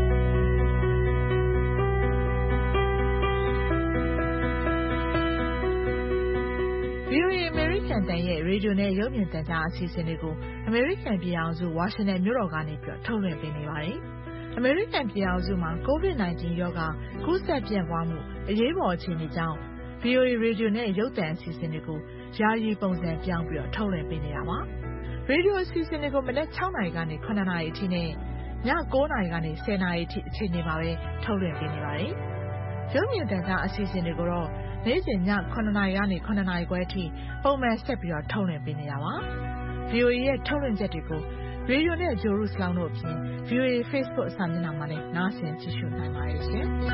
VOA အမေရိကန်တန်ရဲ့ရေဒီယိုနဲ့ရုပ်မြင်သံကြားအစီအစဉ်တွေကိုအမေရိကန်ပြည်ထောင်စုဝါရှင်တန်မြို့တော်ကနေထုတ်လွှင့်ပေးနေပါတယ်။အမေရိကန်ပြည်ထောင်စုမှာ COVID-19 ရောဂါကူးစက်ပြန့်ပွားမှုအရေးပေါ်အခြေအနေကြောင့် VOA ရေဒီယိုနဲ့ရုပ်သံအစီအစဉ်တွေကိုယာယီပုံစံပြောင်းပြီးထုတ်လွှင့်ပေးနေတာပါ။ရေဒီယိုအစီအစဉ်တွေကိုမနက် 6 နာရီကနေ 9 နာရီအထိနဲ့ည 9 နာရီကနေ 10 နာရီအထိအချိန်တွေမှာပဲထုတ်လွှင့်ပေးနေပါတယ်။ရုပ်မြင်သံကြားအစီအစဉ်တွေကိုတော့နေ့စဉ်ည 9 နာရီကနေ 9 နာရီခွဲအထိပုံမှန်ဆက်ပြီးထုတ်လွှင့်ပေးနေတာပါ။ VOA ရဲ့ထုတ်လွှင့်ချက်တွေကိုရေဒီယိုနဲ့ဂျိုရုစလောင်းတို့အပြင် VOA Facebook စာမျက်နှာမှာလည်းနားဆင်ကြည့်ရှုနိုင်ပါတယ်ရှင်။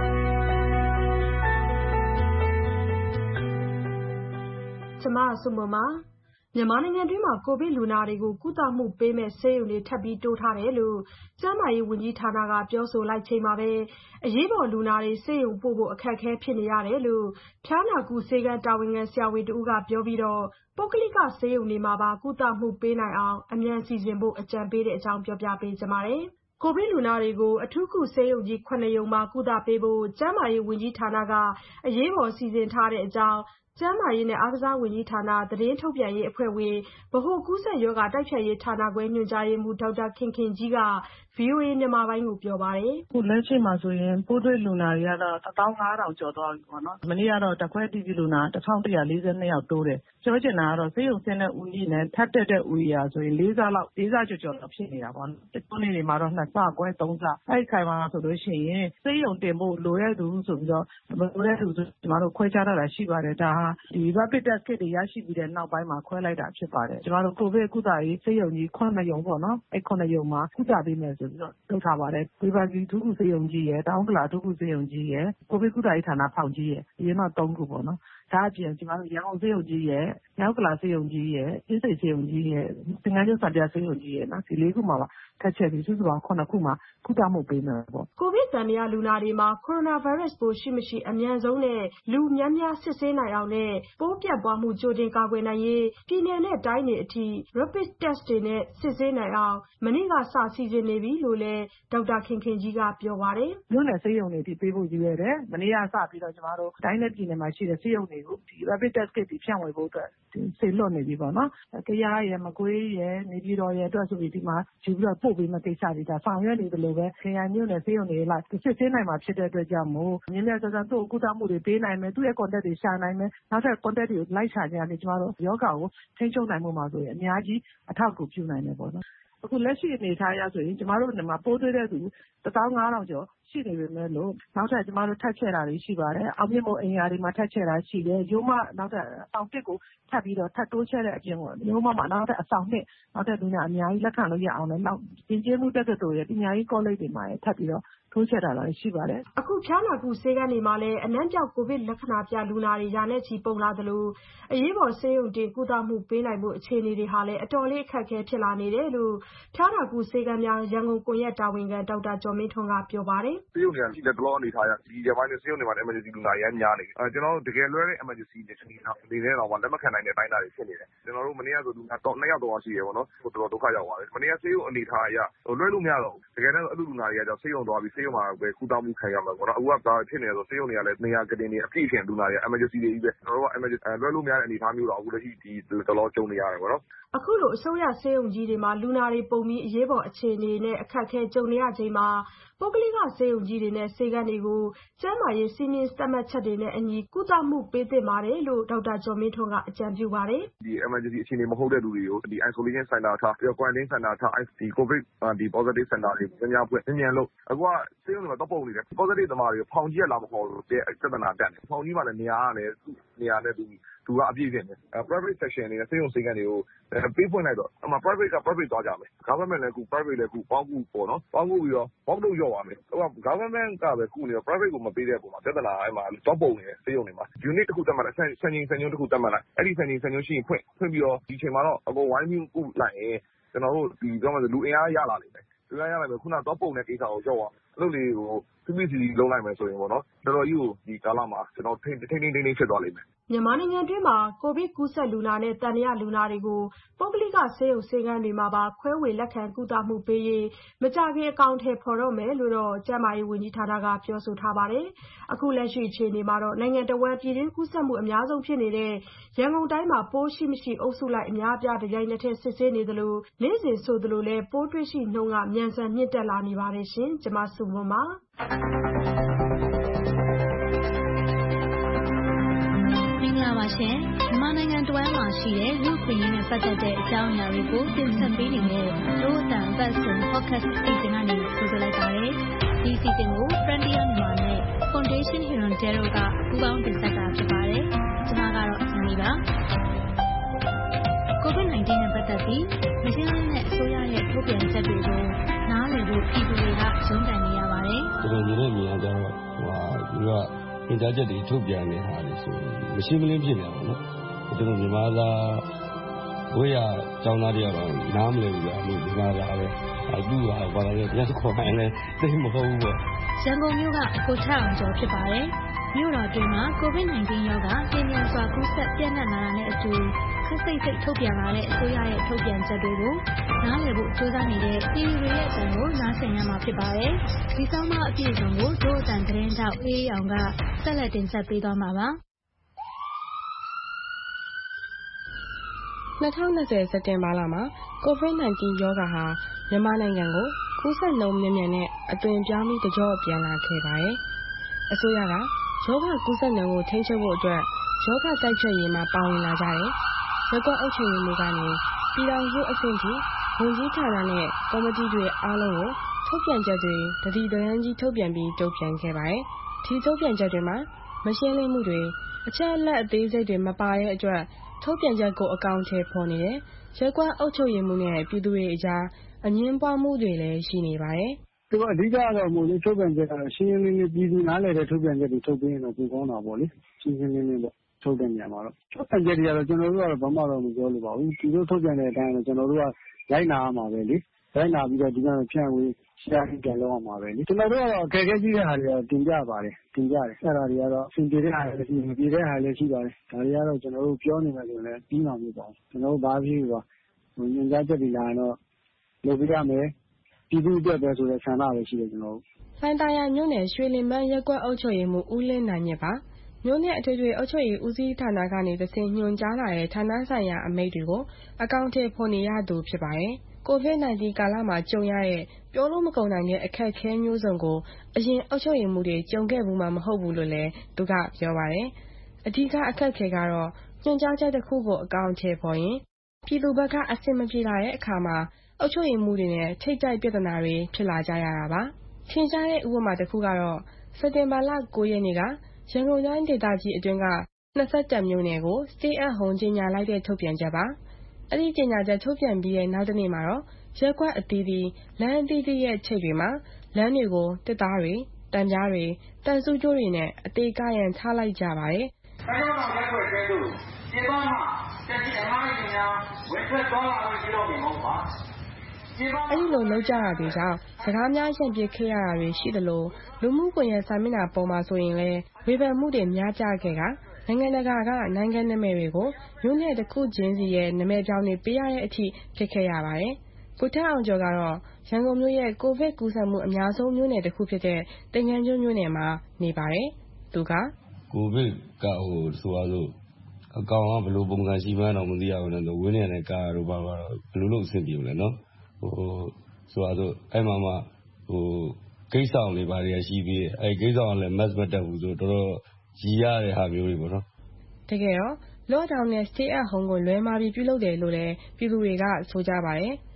ကျမဆုမမမြန်မာနိုင်ငံတွင်းမှာကိုဗစ်လူနာတွေကိုကုသမှုပေးမဲ့ဆေးရုံတွေထပ်ပြီးတိုးထားတယ်လို့ကျန်းမာရေးဝန်ကြီးဌာနကပြောဆိုလိုက်ချိန်မှာပဲအရေးပေါ်လူနာတွေဆေးရုံပို့ဖို့အခက်အခဲဖြစ်နေရတယ်လို့ဖျားနာကုဆေးကန်းတာဝန်ခံဆရာဝန်တဦးကပြောပြီးတော့ပုဂ္ဂလိကဆေးရုံတွေမှာပါကုသမှုပေးနိုင်အောင်အမြန်စီစဉ်ဖို့အကြံပေးတဲ့အကြောင်းပြောပြပေးကြပါမယ်။ကိုဗစ်လူနာတွေကိုအထူးကုဆေးရုံကြီး9ရုံမှာကုသပေးဖို့ကျန်းမာရေးဝန်ကြီးဌာနကအရေးပေါ်စီစဉ်ထားတဲ့အကြောင်းကျန်းမာရေးနဲ့အားကစားဝန်ကြီးဌာနသတင်းထုတ်ပြန်ရေးအဖွဲ့ဝင်ဗဟိုကူးစက်ရောဂါတိုက်ဖျက်ရေးဌာနခွဲညွှန်ကြားရေးမှူးဒေါက်တာခင်ခင်ကြီးက VOA မြန်မာပိုင်းကိုပြောပါတယ်။အခုလက်ရှိမှာဆိုရင်ပိုးတွေ့လူနာတွေကတော့15000ကျော်သွားပြီပေါ့နော်။မနေ့ကတော့ဓာတ်ခွဲအတည်ပြုလူနာ1142ယောက်တိုးတယ်။ပြောချင်တာကတော့ဆေးရုံဆင်းတဲ့ဦးရေနဲ့ထပ်တက်တဲ့ဦးရေဆိုရင်4ဆကျော်လောက်ဖြစ်နေတာပေါ့နော်။တချို့နေ့တွေမှာတော့2ဆခွဲ3ဆအဲ့ခိုင်မှာဆိုလို့ရှိရင်ဆေးရုံတင်ဖို့လိုတဲ့သူဆိုပြီးတော့မလိုတဲ့သူဆိုကျမတို့ခွဲခြားထားတာရှိပါတယ်။ဒါဟာဒီ rapid test kit တွေရရှိပြီးတဲ့နောက်ပိုင်းမှာခွဲလိုက်တာဖြစ်ပါတယ်။ကျမတို့ကိုဗစ်ကုသရေးဆေးရုံကြီး9ရုံပေါ့နော်။အဲ့9ရုံမှာကုသပေးမယ်ဆိုပြီးတော့လုပ်ထားပါတယ်။ဝေဘာဂီဒုက္ခဆေးရုံကြီးရယ်တောင်ကလာဒုက္ခဆေးရုံကြီးရယ်ကိုဗစ်ကုသရေးဌာနဖောင်ကြီးရယ်အရင်တော့3ခုပေါ့နော်။ဒါအပြင်ကျမတို့ရန်ကုန်ဆေးရုံကြီးရယ်မြောက်ကလာဆေးရုံကြီးရယ်အင်းစိန်ဆေးရုံကြီးရယ်သင်္ကန်းကျွန်းစံပြဆေးရုံကြီးရယ်နော်ဒီ4ခုမှာပါထပ်ချက်ပြီးစုစုပေါင်း9ခုမှာကုသမှုပေးမယ်ပေါ့ကိုဗစ်သံသယလူနာတွေမှာကိုရိုနာဗိုင်းရပ်စ်ပိုးရှိမရှိအမြန်ဆုံးနဲ့လူများများစစ်ဆေးနိုင်အောင်နဲ့ပိုးပြန့်ပွားမှုကြိုတင်ကာကွယ်နိုင်ရေးပြည်내နဲ့တိုင်းတွေအထိ rapid test တွေနဲ့စစ်ဆေးနိုင်အောင်မနေ့ကစစီစဉ်နေပြီလို့လည်းဒေါက်တာခင်ခင်ကြီးကပြောပါတယ်မြို့နယ်ဆေးရုံတွေအထိပေးဖို့ရည်ရွယ်တယ်မနေ့ကစပြီးတော့ကျမတို့တိုင်းနဲ့ပြည်내မှာရှိတဲ့ဆေးရုံတွေကိုဒီ rapid test kit တွေဖြန့်ဝေဖို့အတွက်စေလွှတ်နေပြီပေါ့နော်။ကြားရယ်မကွေးရယ်နေပြည်တော်ရယ်အတွက်ဆိုပြီးဒီမှာယူပြီးတော့ပို့ပေးမယ့်ကိစ္စတွေဒါဆောင်ရွက်နေတယ်လို့ပဲခရိုင်မြို့နယ်ဆေးရုံတွေလိုက်စစ်ဆေးနိုင်မှာဖြစ်တဲ့အတွက်ကြောင့်မို့မြင်းမြတ်စစသူ့ကုသမှုတွေပေးနိုင်မယ်သူ့ရဲ့ contact တွေရှာနိုင်မယ်နောက်ထပ် contact တွေကိုလိုက်ရှာကြတယ်ကျမတို့ယောဂကိုထိန်းချုပ်နိုင်မှုမှာဆိုရင်အများကြီးအထောက်အကူပြုနိုင်တယ်ပေါ့နော်။အခုလက်ရှိအနေထားအရဆိုရင်ကျမတို့ဒီမှာပိုးတွေ့တဲ့သူ15000ကျော်ရှိနေပေမဲ့လို့နောက်ထပ်ကျမတို့ထပ်ချဲ့တာတွေရှိပါတယ်။အောင်မြင့်မို့အိမ်ယာတွေမှာထပ်ချဲ့တာရှိတယ်။ရိုးမနောက်ထပ်အဆောင်1ကိုထပ်ပြီးတော့ထပ်တိုးချဲ့တဲ့အပြင်ကိုရိုးမမှာနောက်ထပ်အဆောင်2နောက်ထပ်လူနာအများကြီးလက်ခံလို့ရအောင်လည်းနောက်ပြင်ကျင်းမှုတက္ကသိုလ်ရဲ့ပညာရေးကောလိပ်တွေမှာထပ်ပြီးတော့ထိုးချက်တာလည်းရှိပါတယ်။အခုဖျားနာကုဆေးကန်းတွေမှာလည်းအနံ့ပျောက်ကိုဗစ်လက္ခဏာပြလူနာတွေရာနဲ့ချီပုံလာသလိုအရေးပေါ်ဆေးရုံတင်ကုသမှုပေးနိုင်ဖို့အခြေအနေတွေဟာလည်းအတော်လေးအခက်အခဲဖြစ်လာနေတယ်လို့ဖျားနာကုဆေးကန်းများရန်ကုန်ကွန်ရက်တာဝန်ခံဒေါက်တာကျော်မင်းထွန်းကပြောပါတယ်။ဆေးရုံတွေကရှိတဲ့တလောအနေထားရဒီရက်ပိုင်းဆေးရုံတွေမှာ emergency လူနာရမ်းများနေတယ်။ကျွန်တော်တို့တကယ်လွှဲတဲ့ emergency တွေအနေနဲ့တော့လက်မခံနိုင်တဲ့တိုင်းတာတွေဖြစ်နေတယ်။ကျွန်တော်တို့မနေ့ကဆိုလူနာ2ယောက်တော့ရှိရပေါ့နော်။တော်တော်ဒုက္ခရောက်သွားတယ်။မနေ့ကဆေးရုံအနေထားအရလွှဲလို့မရတော့ဘူး။တကယ်တော့အဲ့လိုလူနာတွေကကြောင့်ဆေးရုံသွားပြီးဆေးရုံမှာပဲကုသမှုခံရမှာပေါ့နော်။အခုကဒါဖြစ်နေဆိုဆေးရုံတွေကလည်းနေရာကတင်နေအပြည့်အရှင်လူနာတွေ emergency တွေကြီးပဲကျွန်တော်တို့က emergency လွှဲလို့မရတဲ့အနေအထားမျိုးတော့အခုလက်ရှိဒီတလောကြုံနေရတယ်ပေါ့နော်အခုလိုအစိုးရဆေးရုံကြီးတွေမှာလူနာတွေပုံပြီးအရေးပေါ်အခြေအနေနဲ့အခက်အခဲကြုံနေရချိန်မှာပုဂ္ဂလိကဆေးရုံကြီးတွေနဲ့ဆေးကန်းတွေကိုကျန်းမာရေးစည်းမျဉ်းသတ်မှတ်ချက်တွေနဲ့အညီကုသမှုပေးသင့်ပါတယ်လို့ဒေါက်တာကျော်မင်းထွန်းကအကြံပြုပါတယ်ဒီ emergency အခြေအနေမဟုတ်တဲ့လူတွေကိုဒီ isolation center ထားပြီးတော့ quarantine center ထားဒီ covid ဒီ positive center တွေများများဖွင့်မြန်လို့အခုကဆေးရုံတွေမှာတော့ပုံနေတယ် positive သမားတွေဖောင်ကြီးကလာမခေါ်လို့တဲ့ပြဿနာတက်တယ်ဖောင်ကြီးမှလည်းနေရာနဲ့နေရာနဲ့သူကအပြည့်ဖြစ်နေ private section တွေနဲ့ဆေးရုံဆေးခန်းတွေကိုပေးဖွင့်လိုက်တော့အမှ private က private သွားကြမယ် government လည်းကူ private လည်းကူပေါင်းကူပေါ့နော်ပေါင်းကူပြီးတော့ပေါင်းလို့ရောက်သွားမယ်government ကပဲကူနေတော့ private ကိုမပေးတဲ့ပုံမှာပြဿနာအဲ့မှာတော့ပုံနေတယ်ဆေးရုံတွေမှာ unit တစ်ခုတက်မှလိုက်စံချိန်တစ်ခုတက်မှလိုက်အဲ့ဒီစံချိန်ရှိရင်ဖွင့်ပြီးတော့ဒီချိန်မှာတော့အကုန်ဝိုင်းပြီးကူလိုက်ရင်ကျွန်တော်တို့ဒီပြောမှဆိုလူအင်အားရလာလိမ့်မယ်လူအင်အားရလာမယ်ခုနတော့ပုံတဲ့ကိစ္စကိုရောက်အောင်အဲ့လိုလေးကိုPPC လုံးလိုက်မယ်ဆိုရင်ပေါ့နော်တော်တော်ကြီးကိုဒီကာလမှာကျွန်တော်ထိန်းဖြစ်သွားလိမ့်မယ်မြန်မာနိုင်ငံတွင်းမှာကိုဗစ်ကူးစက်လူနာနဲ့တန်ရာလူနာတွေကိုပုဂ္ဂလိကဆေးရုံဆေးခန်းတွေမှာပါခွဲဝေလက်ခံကုသမှုပေးရေးမကြခင်အကောင့်ထဲပေါ်တော့မယ်လို့တော့ကျန်းမာရေးဝန်ကြီးဌာနကပြောဆိုထားပါတယ်။အခုလက်ရှိအခြေအနေမှာတော့နိုင်ငံတော်ဝန်ပြည်တွင်းကူးစက်မှုအများဆုံးဖြစ်နေတဲ့ရန်ကုန်တိုင်းမှာပိုးရှိမရှိအုပ်စုလိုက်အများအပြားတပြိုင်နက်တည်းစစ်ဆေးနေသလိုနေ့စဉ်ဆိုသလိုလည်းပိုးတွေ့ရှိနှုန်းကမြန်ဆန်မြင့်တက်လာနေပါတယ်ရှင်။ကျွန်မစုမွန်ပါရှင်မြန်မာနိုင်ငံတွင်းမှာရှိတဲ့လူ့အခွင့်အရေးနဲ့ပတ်သက်တဲ့အကြောင်းအရာတွေကိုတင်ဆက်ပေးနေတဲ့ဒို့အတန်ပတ်စံ podcast အစီအစဉ်ကနေကြိုဆိုလိုက်ပါတယ်။ဒီအစီအစဉ်ကို Frontier မြန်မာနဲ့ Foundation Huron Dero ကပူးပေါင်းတင်ဆက်တာဖြစ်ပါတယ်။ကျွန်မကတော့ဆန်လီပါ။ COVID-19 နဲ့ပတ်သက်ပြီးမရှင်းလင်းတဲ့အစိုးရရဲ့ထုတ်ပြန်ချက်တွေကိုနားလည်ဖို့ပြည်သူတွေကရုန်းကန်နေရပါတယ်။ကျွန်တော်ညီတဲ့ညီအကြောင်းသူကသင်ကြားချက်တွေထုတ်ပြန်နေတာလေဆိုမရှင်းမလင်းဖြစ်နေတာပေါ့နော်ကျွန်တော်မြန်မာသားဝေးရကျောင်းသားတွေကတော့နားမလည်ဘူးကြာလို့မြန်မာသားပဲသူကဘာလဲပြန်ခေါ်နိုင်လဲသိမဟုတ်ဘူးပေါ့ရန်ကုန်မြို့ကကိုထအောင်ကျော်ဖြစ်ပါတယ်မြို့တော်တွင်းမှာ COVID-19 ရောဂါပြင်းပြင်းစွာကူးစက်ပြန့်နှံ့လာတာနဲ့အတူခက်စိတ်ထုတ်ပြန်လာတဲ့အစိုးရရဲ့ထုတ်ပြန်ချက်တွေကိုနားလည်ဖို့ကြိုးစားနေတဲ့ပြည်သူတွေရဲ့အသံကိုနားဆင်ရမှာဖြစ်ပါတယ်။ဒီဆောင်မအပြည့်အစုံကိုဒို့အတန်သတင်းတောက်အေးအောင်ကဆက်လက်တင်ဆက်ပေးသွားမှာပါ။ 2020စက်တင်ဘာလမှာ COVID-19 ရောဂါဟာမြန်မာနိုင်ငံကိုကူးစက်နှုန်းမြန်မြန်နဲ့အသွင်ပြောင်းပြီးတကြော့ပြန်လာခဲ့ပါတယ်။အစိုးရကရောဂါကူးစက်နှုန်းကိုထိန်းချုပ်ဖို့အတွက်ရောဂါတိုက်ဖျက်ရေးမှာပါဝင်လာကြတဲ့ရပ်ကွက်အုပ်ချုပ်ရေးမှူးကနေပြည်ထောင်စုအဆင့်ထိဝန်ကြီးဌာနနဲ့ကော်မတီတွေအားလုံးကိုထုတ်ပြန်ချက်တွေတတိတန်းကြီးထုတ်ပြန်ပြီးတုံ့ပြန်ခဲ့ပါတယ်။ဒီထုတ်ပြန်ချက်တွေမှာမရှင်းလင်းမှုတွေအချက်အလက်အသေးစိတ်တွေမပါတဲ့အတွက်ထုတ်ပြန်ချက်ကိုအကောင့်ထဲပေါ်နေတဲ့ရပ်ကွက်အုပ်ချုပ်ရေးမှူးနဲ့ပြည်သူတွေအကြားအငြင်းပွားမှုတွေလည်းရှိနေပါတယ်။သူကအဓိကတော့မို့လို့ထုတ်ပြန်ချက်ကတော့ရှင်းရှင်းလင်းလင်းပြည်သူနားလည်တဲ့ထုတ်ပြန်ချက်တွေထုတ်ပေးရင်တော့ပိုကောင်းတာပေါ့လေ။ရှင်းရှင်းလင်းလင်းပေါ့ထုတ်တဲ့နေရာမှာတော့ထုတ်ပြန်ချက်တွေကတော့ကျွန်တော်တို့ကတော့ဘာမှတော့မပြောလို့ပါဘူး။သူတို့ထုတ်ပြန်တဲ့အတိုင်းတော့ကျွန်တော်တို့ကလိုက်နာရမှာပဲလေ။လိုက်နာပြီးတော့ဒီကနေ့ဖြန့်ဝေရှာပြီးပြန်လုပ်ရမှာပဲလေ။ကျွန်တော်တို့ကတော့အခက်အခဲကြီးတဲ့ဟာတွေတင်ပြပါတယ်။တင်ပြတယ်။အဲ့ဒါတွေကတော့အဆင်ပြေတဲ့ဟာလည်းရှိမပြေတဲ့ဟာလည်းရှိပါတယ်။ဒါတွေကတော့ကျွန်တော်တို့ပြောနေမှဆိုရင်လည်းပြီးမှာမဟုတ်ပါဘူး။ကျွန်တော်တို့ဘာဖြစ်လို့ညွှန်ကြားချက်တွေလာတော့လုပ်ပြရမယ်။ပြည်သူ့အတွက်ပဲဆိုတဲ့ဆန္ဒပဲရှိတယ်ကျွန်တော်တို့။ဖိုင်တာယာမြို့နယ်ရွှေလင်ပန်းရပ်ကွက်အုပ်ချုပ်ရေးမှူးဦးလင်းနိုင်မြင့်ပါ။မြို့နယ်အထွေထွေအုပ်ချုပ်ရေးဦးစီးဌာနကနေတဆင့်ညွှန်ကြားလာတဲ့ဌာနဆိုင်ရာအမိန့်တွေကိုအကောင့်ထဲပေါ်နေရသူဖြစ်ပါတယ်။ COVID-19 ကာလမှာကြုံရတဲ့ပြောလို့မကုန်နိုင်တဲ့အခက်အခဲမျိုးစုံကိုအရင်အုပ်ချုပ်ရေးမှူးတွေကြုံခဲ့ဘူးမှမဟုတ်ဘူးလို့လည်းသူကပြောပါတယ်။အဓိကအခက်အခဲကတော့ညွှန်ကြားချက်တစ်ခုကိုအကောင့်ထဲပေါ်ရင်ပြည်သူဘက်ကအဆင်မပြေလာတဲ့အခါမှာအုပ်ချုပ်ရေးမှူးတွေနဲ့ထိပ်တိုက်ပြဿနာတွေဖြစ်လာကြရတာပါ။ထင်ရှားတဲ့ဥပမာတစ်ခုကတော့စက်တင်ဘာလ 9 ရက်နေ့ကရန်ကုန်တိုင်းဒေသကြီးအတွင်းက21မြို့နယ်ကို Stay at Home ကြေညာလိုက်တဲ့ထုတ်ပြန်ချက်ပါ။အဲ့ဒီကြေညာချက်ထုတ်ပြန်ပြီးတဲ့နောက်တစ်နေ့မှာတော့ရက်ကွက်အသီးသီးလမ်းအသီးသီးရဲ့ချိတ်တွေမှာလမ်းတွေကိုတစ်သားတွေတံပြားတွေတန်ဆူးကြိုးတွေနဲ့အသေးကားရန်ထားလိုက်ကြပါတယ်။တိုင်းဒေသရက်ကွက်ကျဲတို့ဒီပမှာတက်စီအမားကြီးများဝင်ထွက်သွားလာလို့ပြုလုပ်နေမှာပါ။အဲ့ဒီလိုလောက်ကြတာတွေကြောင့်စကားများရန်ပြစ်ခဲ့ရတာတွေရှိသလိုလူမှုကွန်ရက်စာမျက်နှာပေါ်မှာဆိုရင်လည်းဝေဖန်မှုတွေများပြခဲ့ကနိုင်ငံတကာကနိုင်ငံနာမည်တွေကိုမြို့နယ်တစ်ခုချင်းစီရဲ့နာမည်ပြောင်းတွေပေးရတဲ့အထိဖြစ်ခဲ့ရပါတယ်။ကိုထက်အောင်ကျော်ကတော့ရန်ကုန်မြို့ရဲ့ကိုဗစ်ကူးစက်မှုအများဆုံးမြို့နယ်တစ်ခုဖြစ်တဲ့တင်ငန်းကျွန်းမြို့နယ်မှာနေပါတယ်။သူကကိုဗစ်ကဆိုရလို့အကောင်ကဘယ်လိုပုံစံရှိမှန်းတော့မသိရဘူးနော်ဝင်းနေတယ်ကားတော့ဘာတော့ဘယ်လိုလုပ်အဆင်ပြေမလဲနော်ဆိုတော့အဲ့မှာဂိတ်ဆောင်တွေဘာတွေကရှိပြီးအဲ့ဂိတ်ဆောင်ကလည်း mask မတက်ဘူးဆိုတော့တော်ကြီးရတဲ့ဟာမျိုးတွေပေါ့နော်တကယ်တော့ lockdown နဲ့ stay at home ကိုလွဲမှားပြီးပြုလုပ်တယ်လို့လည်းပြည်သူတွေကဆိုကြပါတယ်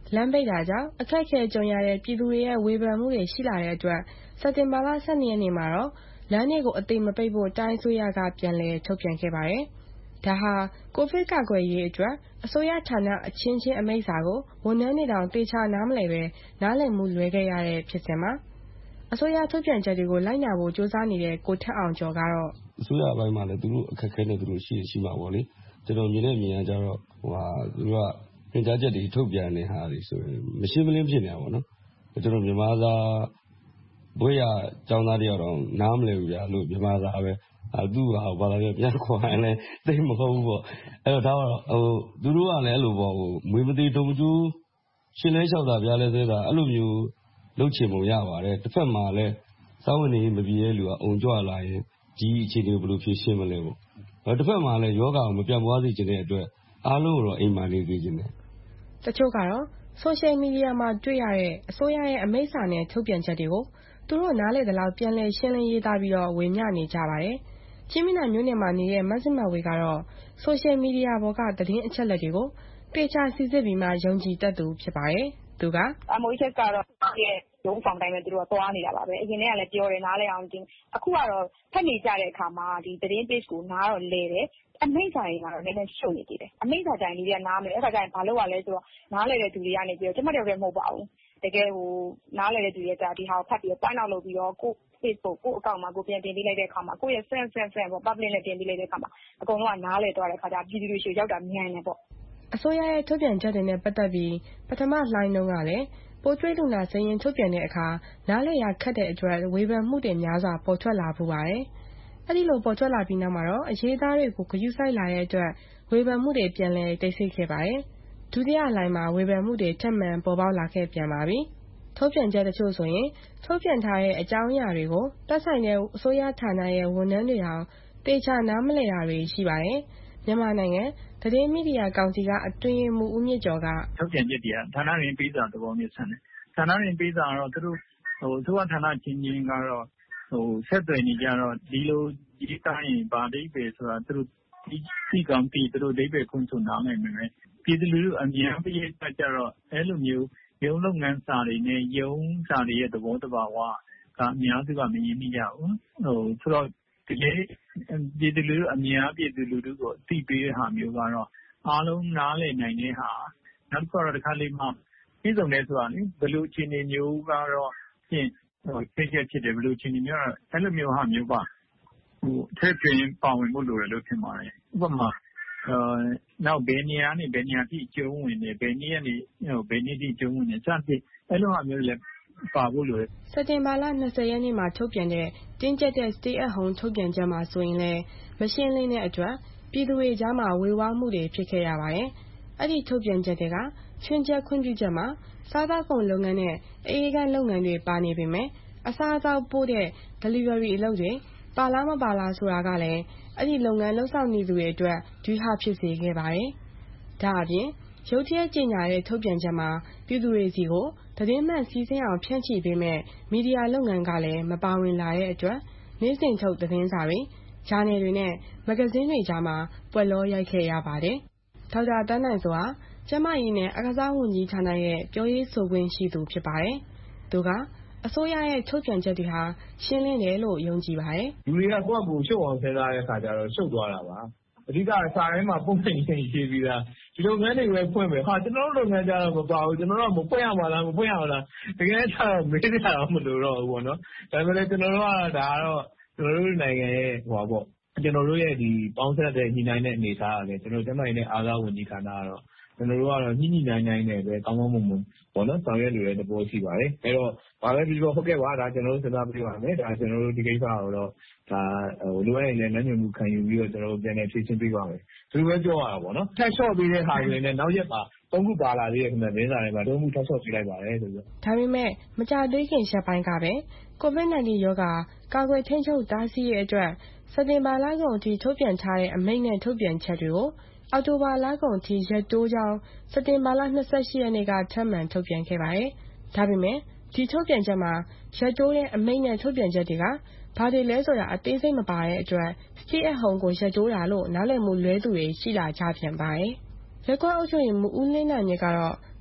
လမ်းပိတ်တာကြောင့်အခက်အခဲကြုံရတဲ့ပြည်သူတွေရဲ့ဝေဖန်မှုတွေရှိလာတဲ့အတွက်စက်တင်ဘာလ 12 ရက်နေ့မှာတော့လမ်းတွေကိုအသိမပိတ်ဖို့တိုင်းအစိုးရကပြန်လည်ထုတ်ပြန်ခဲ့ပါတယ်။ဒါဟာကိုဗစ်ကာကွယ်ရေးအတွက်အစိုးရဌာနအချင်းချင်းအမိန့်စာကိုဝန်ထမ်းတွေတောင်သေချာနားမလည်ပဲနားလည်မှုလွဲခဲ့ရတဲ့ဖြစ်စဉ်မှာအစိုးရထုတ်ပြန်ချက်တွေကိုလိုက်နာဖို့စူးစမ်းနေတဲ့ကိုထက်အောင်ကျော်ကတော့အစိုးရအပိုင်းမှာလည်းသူတို့အခက်အခဲနဲ့သူတို့ရှိမှာပေါ့လေကျွန်တော်မြင်ကြတော့သူတို့ကညွှန်ကြားချက်တွေထုတ်ပြန်တဲ့ဟာတွေဆိုရင်မရှင်းမလင်းဖြစ်နေတာပေါ့နော်ကျွန်တော်မြန်မာသားဘွေရကျောင်းသားတယောက်တော့နားမလည်ဘူးဗျာလို့မြန်မာသားပဲသူ့ဟာဘာသာပြန်ခေါ်ရင်လည်းသိမဟုတ်ဘူးပေါ့အဲ့တော့ဒါကတော့သူတို့ကလည်းအဲ့လိုပေါ့မွေးမသေးတုံကျူးရှင်းလဲလျှောက်တာဗျာလဲသေးတာအဲ့လိုမျိုးလုပ်ချင်ပုံရပါတယ်တစ်ဖက်မှာလည်းစာဝင်နေမပြေတဲ့လူကအုံကြွလာရင်ဒီအခြေအနေကိုဘယ်လိုဖြေရှင်းမလဲပေါ့တစ်ဖက်မှာလည်းယောဂကိုမပြတ်ပွားစေချင်တဲ့အတွက်အားလုံးတော့အိမ်မှာနေစေချင်တယ်တချို့ကတော့ဆိုရှယ်မီဒီယာမှာတွေ့ရတဲ့အစိုးရရဲ့အမိန့်စာနဲ့ထုတ်ပြန်ချက်တွေကိုသူတို့နားလေသလောက်ပြန်လည်ရှင်းလင်းရေးသားပြီးတော့ဝေမျှနေကြပါတယ်။ချင်းမင်းမြို့နယ်မှာနေတဲ့မဆင်မဝေကတော့ဆိုရှယ်မီဒီယာပေါ်ကသတင်းအချက်အလက်တွေကိုတေချာစစ်ဆေးပြီးမှယုံကြည်တတ်သူဖြစ်ပါတယ်။သူက MOHS ကတော့ရဲ့ရုံးဆောင်တိုင်းပဲသူတို့ကသွားနေတာပါပဲ။အရင်ကလည်းပြောတယ်နားလဲအောင်တင်။အခုကတော့ဖတ်နေကြတဲ့အခါမှာဒီသတင်း page ကိုနားတော့လဲတယ်။အမိန့်စာတွေကတော့နည်းနည်းရှုပ်နေသေးတယ်။အမိန့်စာတိုင်းလေးကနားမလဲ။အဲ့ခါကျရင်ဘာလုပ်ရလဲဆိုတော့နားလဲတဲ့သူတွေကနေပြီးတော့ကျွန်မတို့လည်းမဟုတ်ပါဘူး။တကယ်နားလဲတဲ့သူတွေကဒီဟာကိုဖတ်ပြီးတော့ point out လုပ်ပြီးတော့ကို Facebook ကို account မှာကိုပြန်တင်ပေးလိုက်တဲ့အခါမှာကိုယ့်ရဲ့ friend ပေါ့ public နဲ့တင်ပေးလိုက်တဲ့အခါမှာအကုန်လုံးကနားလဲသွားတဲ့အခါကျပြည်သူတွေရှိရောက်တာမြန်တယ်ပေါ့အစိုးရရဲ့ထုတ်ပြန်ချက်တွေနဲ့ပတ်သက်ပြီးပထမလှိုင်းလုံးကလည်းပိုးကျွေးလူနာစရင်ထုတ်ပြန်တဲ့အခါနားလည်ရခက်တဲ့အတွက်ဝေဖန်မှုတွေများစွာပေါ်ထွက်လာပူပါတယ်။အဲ့ဒီလိုပေါ်ထွက်လာပြီးနောက်မှာတော့အရေးသားတွေကိုဂရုစိုက်လာတဲ့အတွက်ဝေဖန်မှုတွေပြန်လည်တိတ်ဆိတ်ခဲ့ပါတယ်။ဒုတိယလှိုင်းမှာဝေဖန်မှုတွေထပ်မံပေါ်ပေါက်လာခဲ့ပြန်ပါပြီ။ထုတ်ပြန်ချက်တချို့ဆိုရင်ထုတ်ပြန်ထားတဲ့အကြောင်းအရာတွေကိုတက်ဆိုင်တဲ့အစိုးရဌာနရဲ့ဝန်ထမ်းတွေအောင်တေချာနားမလည်တာတွေရှိပါတယ်။မြန်မာနိုင်ငံသတင်းမီဒီယာကောင်စီကအတွင်းရေးမှူးဦးမြင့်ကျော်ကထုတ်ပြန်ချက်တွေကဌာနရင်းပေးစာသဘောမျိုးဆန်တယ်။ဌာနရင်းပေးစာကတော့သူတို့အစိုးရဌာနချင်းချင်းကတော့ဆက်သွယ်နေကြတော့ဒီလိုဒီတိုင်းဗာဒိဗေဆိုတာသူတို့ဒီကောင်တီသူတို့ဒိဗေခွင့်ဆိုနားနိုင်မယ်။ပြည်သူလူထုအများကြီးကြတော့အဲ့လိုမျိုးရုံးလုပ်ငန်းစာတွေနဲ့ရုံးစာတွေရဲ့သဘောတဘာဝကအများစုကမရင်းမိကြဘူး။ဆိုတော့ဒီလေပြည်သူလူထုအများပြည်သူလူထုကိုသိပေးတဲ့ဟာမျိုးကတော့အားလုံးနားလည်နိုင်တဲ့ဟာနောက်တစ်ခါတော့တစ်ခါလေးမှပြည်စုံတဲ့ဆိုတာလေဘယ်လိုအခြေအနေမျိုးကတော့ဖြင့်ဖြစ်တယ်ဘယ်လိုအခြေအနေမျိုးတော့အဲ့လိုမျိုးဟာမျိုးပါထည့်သွင်းပါဝင်ဖို့လိုတယ်လို့ထင်ပါတယ်ဥပမာနောက်ဘယ်နေရာနဲ့ဘယ်နေရာထိကျုံးဝင်တယ်ဘယ်နေ့ကနေဘယ်နေ့ထိကျုံးဝင်တယ်စသဖြင့်အဲ့လိုဟာမျိုးလည်းပါဖို့လိုတယ်စက်တင်ဘာလ 20 ရက်နေ့မှာထုတ်ပြန်တဲ့တင်းကျပ်တဲ့ Stay at Home ထုတ်ပြန်ချက်မှာဆိုရင်လည်းမရှင်းလင်းတဲ့အတွက်ပြည်သူတွေကြားမှာဝေဝါးမှုတွေဖြစ်ခဲ့ရပါတယ်။အဲ့ဒီထုတ်ပြန်ချက်တွေကချွင်းချက်ခွင့်ပြုချက်မှာစားသောက်ကုန်လုပ်ငန်းနဲ့အေးအေးကန်းလုပ်ငန်းတွေပါနေပေမဲ့အစားအသောက်ပို့တဲ့ delivery အလုပ်တွေပါလားမပါလားဆိုတာကလည်းအဲ့ဒီလုပ်ငန်းလုပ်ဆောင်နေသူတွေအတွက်ဒွိဟဖြစ်စေခဲ့ပါတယ်။ဒါအပြင်ရုတ်တရက်ကြေညာတဲ့ထုတ်ပြန်ချက်မှာပြည်သူတွေစီကိုသတင်းမှန်စီးဆင်းအောင်ဖြန့်ချိပေးမဲ့မီဒီယာလုပ်ငန်းကလည်းမပါဝင်လာတဲ့အတွက်နေ့စဉ်ထုတ်သတင်းစာတွေဂျာနယ်တွေနဲ့မဂ္ဂဇင်းတွေကြားမှာပွက်လောရိုက်ခဲ့ရပါတယ်။ဒေါက်တာတန်းနိုင်စွာကျန်းမာရေးနဲ့အားကစားဝန်ကြီးဌာနရဲ့ပြောရေးဆိုခွင့်ရှိသူဖြစ်ပါတယ်။သူကအစိုးရရဲ့ထုတ်ပြန်ချက်တွေဟာရှင်းလင်းတယ်လို့ယုံကြည်ပါတယ်။လူတွေကကိုယ့်အကူရှုပ်အောင်စဉ်းစားတဲ့အခါကျတော့ရှုပ်သွားတာပါ။အဓိကစာထဲမှာပုံစံချင်းရေးပြီးသားဒီလုပ်ငန်းတွေပဲဖွင့်မယ်ဟာကျွန်တော်တို့လုပ်ငန်းကြတော့မပါဘူးကျွန်တော်တို့ကမဖွင့်ရမှာလားမဖွင့်ရမှာလားတကယ်ကျတော့မေးကြတော့မလို့တော့ဘူးပေါ့နော်ဒါပေမဲ့ကျွန်တော်တို့ကတော့ဒါကတော့ကျွန်တော်တို့နိုင်ငံရဲ့ဟိုပါပေါ့ကျွန်တော်တို့ရဲ့ဒီပေါင်းဆက်တဲ့ညှိနှိုင်းတဲ့အနေအထားကလည်းကျွန်တော်ကျန်းမာရေးနဲ့အားကစားဝန်ကြီးဌာနကတော့ကျွန်တော်တို့ကတော့ညှိနှိုင်းနဲ့ပဲကောင်းကောင်းမွန်မွန်ပေါ့နော်ဆောင်ရွက်လိုတဲ့သဘောရှိပါတယ်အဲ့တော့ဘာပဲပြောဟုတ်ကဲ့ပါဒါကျွန်တော်တို့စဉ်းစားပြပါမယ်ဒါကျွန်တော်တို့ဒီကိစ္စကိုတော့ဒါလိုအပ်ရင်လည်းလက်ညှိုးမှုခံယူပြီးတော့ကျွန်တော်တို့ပြန်လည်ဖြည့်ရှင်းပေးပါမယ်ဒီလိုပဲပြောရတာပေါ့နော်ထပ်လျှော့ပေးတဲ့ဟာတွေနဲ့နောက်ရက်ပါ3ခုပါလာသေးတယ်ခင်ဗျမင်းစာတွေမှာ3ခုထပ်လျှော့ပေးလိုက်ပါတယ်ဆိုပြီးဒါပေမဲ့မကြသေးခင်ရက်ပိုင်းကပဲ COVID-19 ရောဂါကာကွယ်ထိန်းချုပ်တားဆီးရေးအတွက်စက်တင်ဘာလကုန်အထိထုတ်ပြန်ထားတဲ့အမိန့်နဲ့ထုတ်ပြန်ချက်တွေကိုအောက်တိုဘာလကုန်အထိရက်တိုးကြောင်းစက်တင်ဘာလ 28 ရက်နေ့ကထပ်မံထုတ်ပြန်ခဲ့ပါတယ်။ဒါပေမဲ့ဒီထုတ်ပြန်ချက်မှာရက်တိုးတဲ့အမိန့်နဲ့ထုတ်ပြန်ချက်တွေကဘာတွေလဲဆိုတာအသေးစိတ်မပါတဲ့အတွက် Stay at Home ကိုရက်တိုးတာလို့နားလည်မှုလွဲသူတွေရှိလာကြပြန်ပါတယ်။ရက်ကွက်အုပ်ချုပ်ရေးမှူးဦးလင်းနိုင်မြင့်ကတော့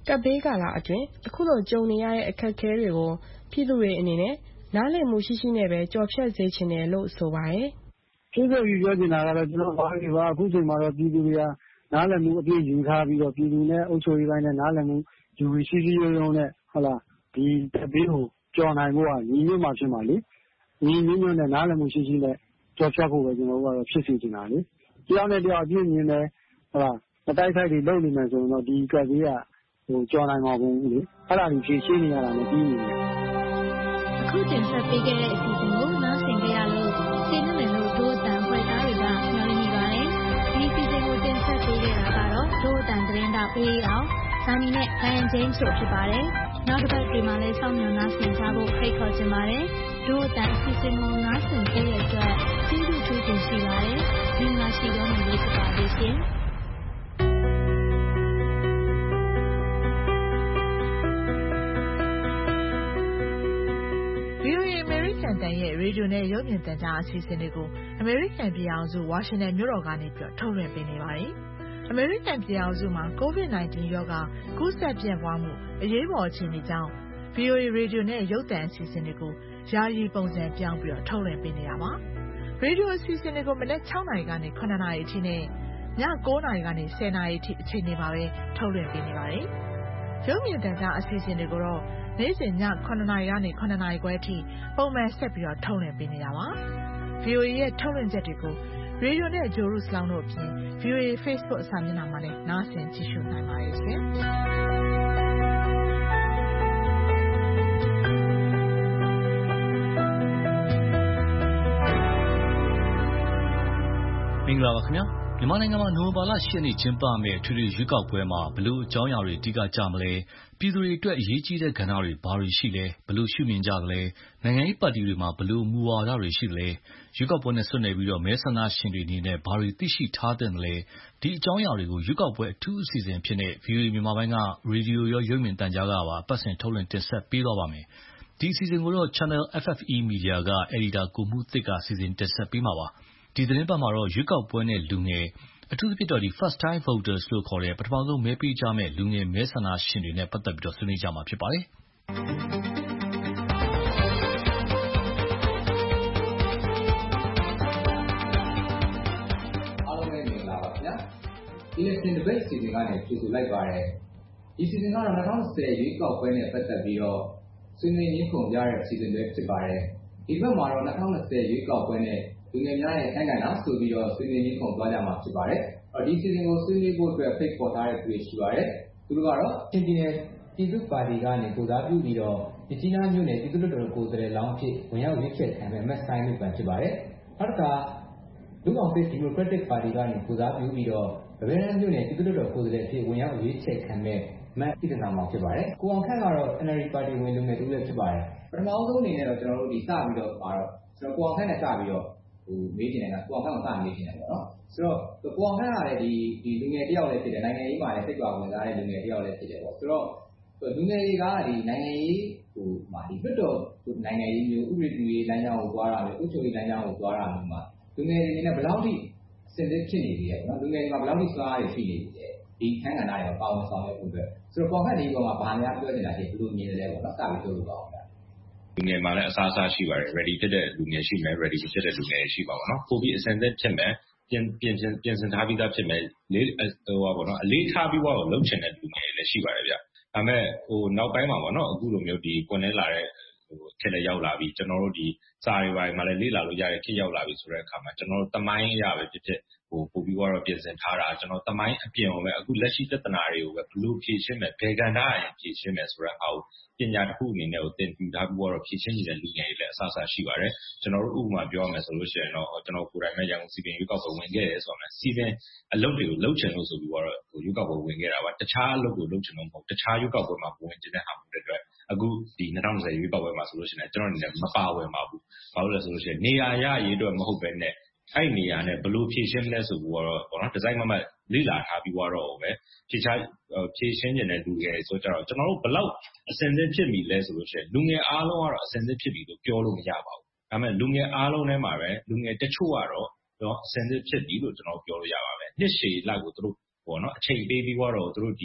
ကပ်ဘေးကာလအတွင်းအခုလိုကြုံနေရတဲ့အခက်အခဲတွေကိုပြည်သူတွေအနေနဲ့နားလည်မှုရှိရှိနဲ့ပဲကျော်ဖြတ်စေချင်တယ်လို့ဆိုပါတယ်။ဖြစ်ပြီးပြောချင်တာကတော့ကျွန်တော်ဘာတွေပါအခုချိန်မှာတော့ပြည်သူတွေကနားလည်မှုအပြည့်ယူထားပြီးတော့ပြည်သူနဲ့အုပ်ချုပ်ရေးပိုင်းနဲ့နားလည်မှုယူပြီးရှိရှိရုံရုံနဲ့ဟုတ်လားဒီကပ်ဘေးကိုကျော်နိုင်ဖို့ကညီညွတ်မှဖြစ်မှာလေ။ညီညွတ်နဲ့နားလည်မှုရှိရှိနဲ့ကျော်ဖြတ်ဖို့ပဲကျွန်တော်တို့ကတော့ဖြစ်စေချင်တာလေ။တယောက်နဲ့တယောက်အပြည့်မြင်တယ်ဟုတ်လားမတိုက်ခိုက်တွေလုပ်နေမယ်ဆိုရင်တော့ဒီကပ်ဘေးကကျော်နိုင်မှာဘူးလေ။အဲ့ဒါကြီးဖြည့်ရှင်းနေရတာနဲ့ပြီးနေတယ်။အခုတင်ဆက်ပေးခဲ့တဲ့အစီအစဉ်ကိုနားဆင်ကြရလို့ကျေးဇူးတင်လို့ဒို့အတန်ဖွဲ့သားတွေကမျှော်လင့်နေပါတယ်။ဒီအစီအစဉ်ကိုတင်ဆက်ပေးခဲ့တာကတော့ဒို့အတန်သတင်းတောက်ပေးအောင်ဇာနီနဲ့ဒိုင်ယန်ဂျိမ်းတို့ဖြစ်ပါတယ်။နောက်တစ်ပတ်ဒီမှာလည်းစောင့်မျှော်နားဆင်ကြဖို့ဖိတ်ခေါ်ချင်ပါတယ်။ဒို့အတန်အစီအစဉ်ကိုနားဆင်ပေးတဲ့အတွက်ကျေးဇူးထူးတင်ရှိပါတယ်။ဒီမှာရှိသောနေ့လေးဖြစ်ပါလိမ့်ရှင်။ VOA အမေရိကန်တန်ရဲ့ရေဒီယိုနဲ့ရုပ်မြင်သံကြားအစီအစဉ်တွေကိုအမေရိကန်ပြည်အောင်စုဝါရှင်တန်မြို့တော်ကနေထုတ်လွှင့်ပေးနေပါတယ်။အမေရိကန်ပြည်အောင်စုမှာ COVID-19 ရောဂါကူးစက်ပြန့်ပွားမှုအရေးပေါ်အခြေအနေကြောင့် VOA ရေဒီယိုနဲ့ရုပ်သံအစီအစဉ်တွေကိုယာယီပုံစံပြောင်းပြီးထုတ်လွှင့်ပေးနေတာပါ။ရေဒီယိုအစီအစဉ်တွေကိုမနက်6နာရီကနေ9နာရီအထိနဲ့ည9နာရီကနေ10နာရီအထိအချိန်တွေမှာပဲထုတ်လွှင့်ပေးနေပါတယ်။ရုပ်မြင်သံကြားအစီအစဉ်တွေကိုတော့နေ့စဉ်ည9နာရီကနေ9နာရီခွဲအထိပုံမှန်ဆက်ပြီးထုတ်လွှင့်ပေးနေတာပါ။ VOA ရဲ့ထုတ်လွှင့်ချက်တွေကိုရေဒီယိုနဲ့ဂျိုရုစလောင်းတို့အပြင် VOA Facebook အစာမျက်နှာမှာလည်းနားဆင်ကြည့်ရှုနိုင်ပါတယ်ရှင်။မင်္ဂလာပါခင်ဗျာမြန်မာနိုင်ငံမှာနိုဝင်ဘာလ 10 ရက်နေ့ကျင်းပမယ့်ထွေထွေရွေးကောက်ပွဲမှာဘလို့အကြောင်းအရာတွေအဓိကကြမလဲပြည်သူတွေအတွက်အရေးကြီးတဲ့ကဏ္ဍတွေဘာတွေရှိလဲဘလို့ရှုမြင်ကြသလဲနိုင်ငံရေးပါတီတွေမှာဘလို့မူဝါဒတွေရှိသလဲရွေးကောက်ပွဲနဲ့ဆွတ်နယ်ပြီးမဲဆန္ဒရှင်တွေအနေနဲ့ဘာတွေသိရှိထားသင့်သလဲဒီအကြောင်းအရာတွေကိုရွေးကောက်ပွဲအထူးအစီအစဉ်ဖြစ်တဲ့ VOA မြန်မာပိုင်းကရေဒီယိုရောရုပ်မြင်သံကြားကပါပတ်စင်ထုတ်လွှင့်တင်ဆက်ပေးသွားပါမယ်ဒီအစီအစဉ်ကိုတော့ Channel FFE Media က Editor ကိုမှုသစ်ကစီစဉ်တင်ဆက်ပေးမှာပါဒီသတင်းပတ်မှာတော့ရွေးကောက်ပွဲနဲ့လူငယ်အထူးသဖြင့်ဒီ First Time Voters လို့ခေါ်တဲ့ပထမဆုံးမဲပေးကြမယ့်လူငယ်မဲဆန္ဒရှင်တွေနဲ့ပတ်သက်ပြီးဆွေးနွေးကြမှာဖြစ်ပါတယ်။အားလုံးပဲမင်္ဂလာပါခင်ဗျာ။ Election Debate စီစဉ်ကနေကြိုဆိုလိုက်ပါတယ်။ဒီစီစဉ်ကတော့2010ရွေးကောက်ပွဲနဲ့ပတ်သက်ပြီးတော့ဆွေးနွေးရင်းခုန်ကြတဲ့စီစဉ်တွေဖြစ်ပါတယ်။ဒီဘက်မှာတော့2020ရွေးကောက်ပွဲနဲ့လူငယ်များရဲ့အခန်းကဏ္ဍဆိုပြီးတော့ဆွေးနွေးရင်းခုန်သွားကြမှာဖြစ်ပါတယ်။ဒီစီစဉ်ကိုဆွေးနွေးဖို့အတွက်ဖိတ်ခေါ်ထားတဲ့သူတွေရှိပါတယ်။သူတို့ကတော့ချင်းပြည်နယ်ပြည်သူ့ပါတီကနေကိုစားပြုပြီးတော့ဒီကြီးနားမြို့နယ်ပြည်သူ့လွှတ်တော်ကိုယ်စားလှယ်လောင်းအဖြစ်ဝင်ရောက်ရွေးချယ်ခံမဲ့မက်ဆိုင်လူပန်ဖြစ်ပါတယ်။နောက်တစ်ခါလူ့အောင်ဖေးဒီမိုကရက်တစ်ပါတီကနေကိုစားပြုပြီးတော့ဗဟန်းမြို့နယ်ပြည်သူ့လွှတ်တော်ကိုယ်စားလှယ်အဖြစ်ဝင်ရောက်ရွေးချယ်ခံမဲ့မက်ဣဒနာမောင်ဖြစ်ပါတယ်။ကိုအောင်ခန့်ကတော့ NLD ပါတီဝင်လူငယ်တူလည်းဖြစ်ပါတယ်။ပထမဆုံးအနေနဲ့တော့ကျွန်တော်တို့ဒီစပြီးတော့ပါတော့ကျွန်တော်ကိုအောင်ခန့်နဲ့စပြီးတော့မေးချင်တယ်ကကိုအောင်ခန့်ကိုစမေးချင်တယ်ပေါ့နော်။ဆိုတော့ကိုအောင်ခန့်ကလည်းဒီလူငယ်တယောက်လည်းဖြစ်တယ်နိုင်ငံရေးမှာလည်းစိတ်ကြွဝင်စားတဲ့လူငယ်တယောက်လည်းဖြစ်တယ်ပေါ့။ဆိုတော့လူငယ်တွေကဒီနိုင်ငံရေးမှာဒီလွှတ်တော်နိုင်ငံရေးမျိုးဥပဒေပြုရေးလမ်းကြောင်းကိုသွားတာမျိုးဥပဒေရေးလမ်းကြောင်းကိုသွားတာမျိုးမှာလူငယ်တွေနဲ့ဘယ်လောက်ထိစင်စစ်ဖြစ်နေပြီလဲပေါ့နော်လူငယ်တွေမှာဘယ်လောက်ထိစွမ်းအားတွေရှိနေပြီလဲဒီခန်းကဏ္ဍတွေပါဝင်ဆောင်ရွက်ဖို့အတွက်ဆိုတော့ပေါ်ခန့်ဒီကောင်ကဘာများပြောနေတာရှိဘယ်လိုမြင်တယ်လဲပေါ့နော်စပြီးပြောလို့ပါအောင်ဗျာလူငယ်မှာလည်းအစားအစာရှိပါတယ် ready ဖြစ်တဲ့လူငယ်ရှိမယ် ready ဖြစ်တဲ့လူငယ်ရှိပါဘောနော်ပိုပြီးအစင်သက်ဖြစ်မယ်ပြင်ဆင်ထားပြီးသားဖြစ်မယ်လေးပေါ့နော်အလေးထားပြီးတော့လှုပ်ချင်တဲ့လူငယ်တွေလည်းရှိပါတယ်ဗျဒါပေမဲ့နောက်ပိုင်းမှာပေါ့နော်အခုလိုမျိုးဒီကွန်နဲ့လာတဲ့ခက်လည်းရောက်လာပြီကျွန်တော်တို့ဒီစာတွေပိုင်းမှာလည်းလေ့လာလို့ရတဲ့ခက်ရောက်လာပြီဆိုတဲ့အခါမှာကျွန်တော်တို့တမိုင်းအရာပဲဖြစ်ပို့ပြီးတော့ပြင်ဆင်ထားတာကျွန်တော်တမိုင်းအပြင်ကိုပဲအခုလက်ရှိပြဿနာတွေကိုပဲဘယ်လိုဖြေရှင်းမယ်ဘယ်ကဏ္ဍအရင်ဖြေရှင်းမယ်ဆိုတဲ့အားကိုပညာတစ်ခုအနေနဲ့ကိုသင်ယူထားပြီးတော့ဖြေရှင်းနေတဲ့လူငယ်တွေလည်းအဆအဆရှိပါတယ်ကျွန်တော်တို့ဥပမာပြောရမယ်ဆိုလို့ရှိရင်တော့ကျွန်တော်ကိုယ်တိုင်ပဲရန်ကုန်စီပင်ရွေးကောက်ပွဲဝင်ခဲ့တယ်ဆိုတော့စီပင်အလုပ်တွေကိုလုပ်ချင်လို့ဆိုပြီးတော့ရွေးကောက်ပွဲဝင်ခဲ့တာပါတခြားအလုပ်ကိုလုပ်ချင်လို့မဟုတ်တခြားရွေးကောက်ပွဲမှာဝင်ကျင်တဲ့ဟာမျိုးတွေအတွက်အခုဒီ2020ရွေးကောက်ပွဲမှာဆိုလို့ရှိရင်ကျွန်တော်အနေနဲ့မပါဝင်ပါဘူးဘာလို့လဲဆိုလို့ရှိရင်နေရာရရေးအတွက်မဟုတ်ပဲနဲ့အဲ့နေရာနဲ့ဘယ်လိုဖြည့်ရှင်းမလဲဆိုပြီးတော့ပေါ့နော်ဒီဇိုင်းမမလေ့လာထားပြီးတော့ပဲဖြည့်ရှင်းနေတဲ့လူငယ်ဆိုတော့ကျွန်တော်တို့ဘယ်လောက်အစင်သင့်ဖြစ်ပြီလဲဆိုလို့ရှိရင်လူငယ်အားလုံးကတော့အစင်သင့်ဖြစ်ပြီလို့ပြောလို့မရပါဘူးဒါပေမဲ့လူငယ်အားလုံးထဲမှာပဲလူငယ်တချို့ကတော့အစင်သင့်ဖြစ်ပြီလို့ကျွန်တော်ပြောလို့ရပါမယ်နှစ်ရှည်လောက်ကိုသူတို့ပေါ့နော်အချိန်ပေးပြီးတော့သူတို့ဒီ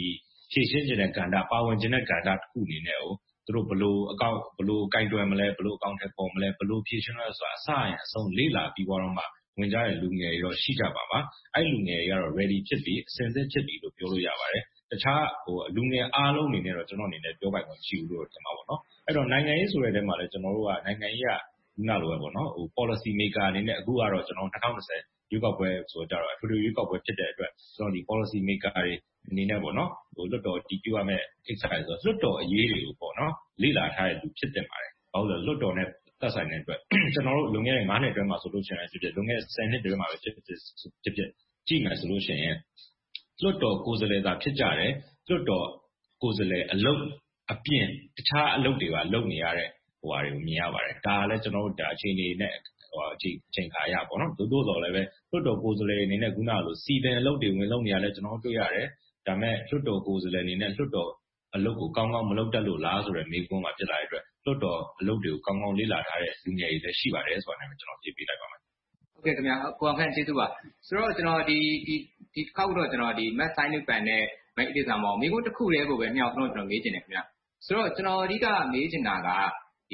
ဖြည့်ရှင်းခြင်းတဲ့ကဏ္ဍပါဝင်ခြင်းတဲ့ကဏ္ဍတစ်ခုအနေနဲ့သူတို့ဘလို့ကင်တွယ်မလဲဘလို့အကောင့်ထဲပေါ်မလဲဘလို့ဖြည့်ရှင်းလဲဆိုတာအစအရင်အဆုံးလေ့လာပြီးတော့မှဝင်ကြတဲ့လူငယ်တွေတော့ရှိကြပါပါအဲ့လူငယ်တွေကတော့ ready ဖြစ်ပြီးအဆင်သင့်ဖြစ်ပြီးလို့ပြောလို့ရပါတယ်တခြားလူငယ်အားလုံးအနေနဲ့တော့ကျွန်တော်အနေနဲ့ပြောပိုင်ခွင့်ရှိဘူးလို့ထင်ပါပေါ့နော်အဲ့တော့နိုင်ငံရေးဆိုတဲ့တဲမှာလည်းကျွန်တော်တို့ကနိုင်ငံရေးကခုနလိုပဲပေါ့နော်policy maker အနေနဲ့အခုကတော့ကျွန်တော်2020ရွေးကောက်ပွဲဆိုတော့အထူးရွေးကောက်ပွဲဖြစ်တဲ့အတွက်ကျွန်တော်ဒီ policy maker တွေအနေနဲ့ပေါ့နော်လွတ်တော်တည်ပြုရမယ့်ကိစ္စတွေဆိုလွတ်တော်အရေးတွေကိုပေါ့နော်လေ့လာထားတဲ့လူဖြစ်တင်ပါတယ်ဘာလို့လဲလွတ်တော်နဲ့သက်ဆိုင်တဲ့အတွက်ကျွန်တော်တို့လွန်ခဲ့တဲ့9နှစ်အတွင်းမှာဆိုလို့ရှိရင်ဖြစ်လွန်ခဲ့တဲ့10နှစ်အတွင်းမှာပဲဖြစ်ကြည့်မယ်ဆိုလို့ရှိရင်လွတ်တော်ကိုယ်စားလှယ်သာဖြစ်ကြတယ်လွတ်တော်ကိုယ်စားလှယ်အလုပ်အပြင်တခြားအလုပ်တွေပါလုပ်နေရတဲ့ဟိုဟာတွေကိုမြင်ရပါတယ်ဒါကလည်းကျွန်တော်တို့ဒါအခြေအနေနဲ့အချိန်ခါရပေါ့နော်သို့တော်လည်းပဲလွတ်တော်ကိုယ်စားလှယ်အနေနဲ့ခုနကလိုစီပင်အလုပ်တွေဝင်လုပ်နေရလဲကျွန်တော်တို့တွေ့ရတယ်ဒါပေမဲ့လွတ်တော်ကိုယ်စားလှယ်အနေနဲ့လွတ်တော်အလုပ်ကိုကောင်းကောင်းမလုပ်တတ်လို့လားဆိုတဲ့မေးခွန်းမှာဖြစ်လာတဲ့အတွက်လွတ်တော်အလုပ်တွေကိုကောင်းကောင်းလေ့လာထားတဲ့လူငယ်တွေလည်းရှိပါတယ်ဆိုတာနဲ့ကျွန်တော်ဖြေပေးလိုက်ပါမယ်ဟုတ်ကဲ့ခင်ဗျာကိုအောင်ခန့်ကျေးဇူးပါဆိုတော့ကျွန်တော်ဒီတစ်ခေါက်တော့ကျွန်တော်ဒီ Matt Sinupan နဲ့ Mike Edison မောင်မိကုန်းတစ်ခုတည်းကိုပဲမြောက်တော့ကျွန်တော်မေးချင်တယ်ခင်ဗျာဆိုတော့ကျွန်တော်အဓိကမေးချင်တာကဒီ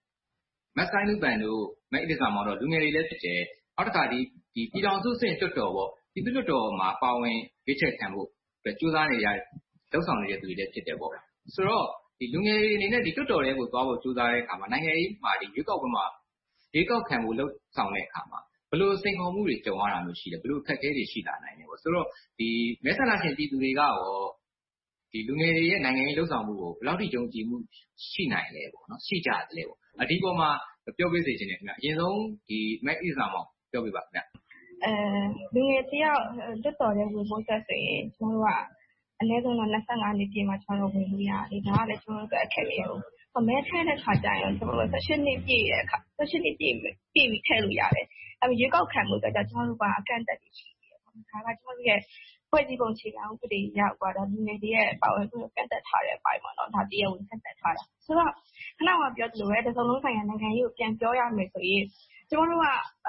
Matt Sinupan တို့ Mike Edison မောင်တို့လူငယ်တွေလည်းဖြစ်တယ်နောက်တစ်ခါဒီပြည်တော်စုစင်တွတ်တော်ပေါ့ဒီတွတ်တော်မှာပါဝင်ရွေးချယ်ခံဖို့ကြိုးစားနေရလောက်ဆောင်နေတဲ့သူတွေလည်းဖြစ်တယ်ပေါ့ဆိုတော့ဒီလူငယ်တွေအနေနဲ့ဒီတွတ်တော်တွေကိုသွားဖို့ကြိုးစားတဲ့အခါမှာနိုင်ငံရေးမှာဒီရွေးကောက်ပွဲမှာရွေးကောက်ခံဖို့လှုပ်ဆောင်တဲ့အခါမှာဘလို့စိန်ခေါ်မှုတွေကြုံရတာမျိုးရှိတယ်ဘလို့အခက်အခဲတွေရှိလာနိုင်တယ်ပေါ့ဆိုတော့ဒီမဲဆန္ဒရှင်ပြည်သူတွေကရောဒီလူငယ်တွေရဲ့နိုင်ငံရေးလှုပ်ဆောင်မှုကိုဘယ်လောက်ထိယုံကြည်မှုရှိနိုင်လဲပေါ့နော်ရှိကြတယ်လေပေါ့ဒီပေါ်မှာပြောပြစေချင်တယ်ခင်ဗျအရင်ဆုံးဒီ Mike Edison မောင်ပြောပြပါခင်ဗျလူငယ်တယောက်လွတ်တော်တဲ့ဝင်ဖို့ဆက်ဆိုရင်ကျွန်တော်ကအနည်းဆုံးတော့25နှစ်ပြည့်မှကျွန်တော်ဝင်လို့ရတယ်ဒါကလည်းကျွန်တော်တို့အခက်အခဲကိုမဲထိုင်တဲ့ခါကျရင်ကျွန်တော်တို့16နှစ်ပြည့်ရဲ့အခါ16နှစ်ပြည့်ပြီးထည့်လို့ရတယ်အဲ့ဒီရွေးကောက်ခံမှုကကျွန်တော်တို့ကအကန့်အသတ်တွေရှိတယ်ပေါ့ဒါကကျွန်တော်တို့ရဲ့ဖွဲ့စည်းပုံခြေခံဥပဒေရောက်သွားတော့လူငယ်တွေရဲ့ပါဝင်မှုကန့်သတ်ထားတဲ့အပိုင်းပေါ့နော်ဒါတရားဝင်ကန့်သတ်ထားတာဆိုတော့ခဏမှပြောသလိုပဲတစ်စုံလုံးဆိုင်ရာနိုင်ငံရေးကိုပြန်ပြောရမယ်ဆိုရင်ကျွန်တော်တို့က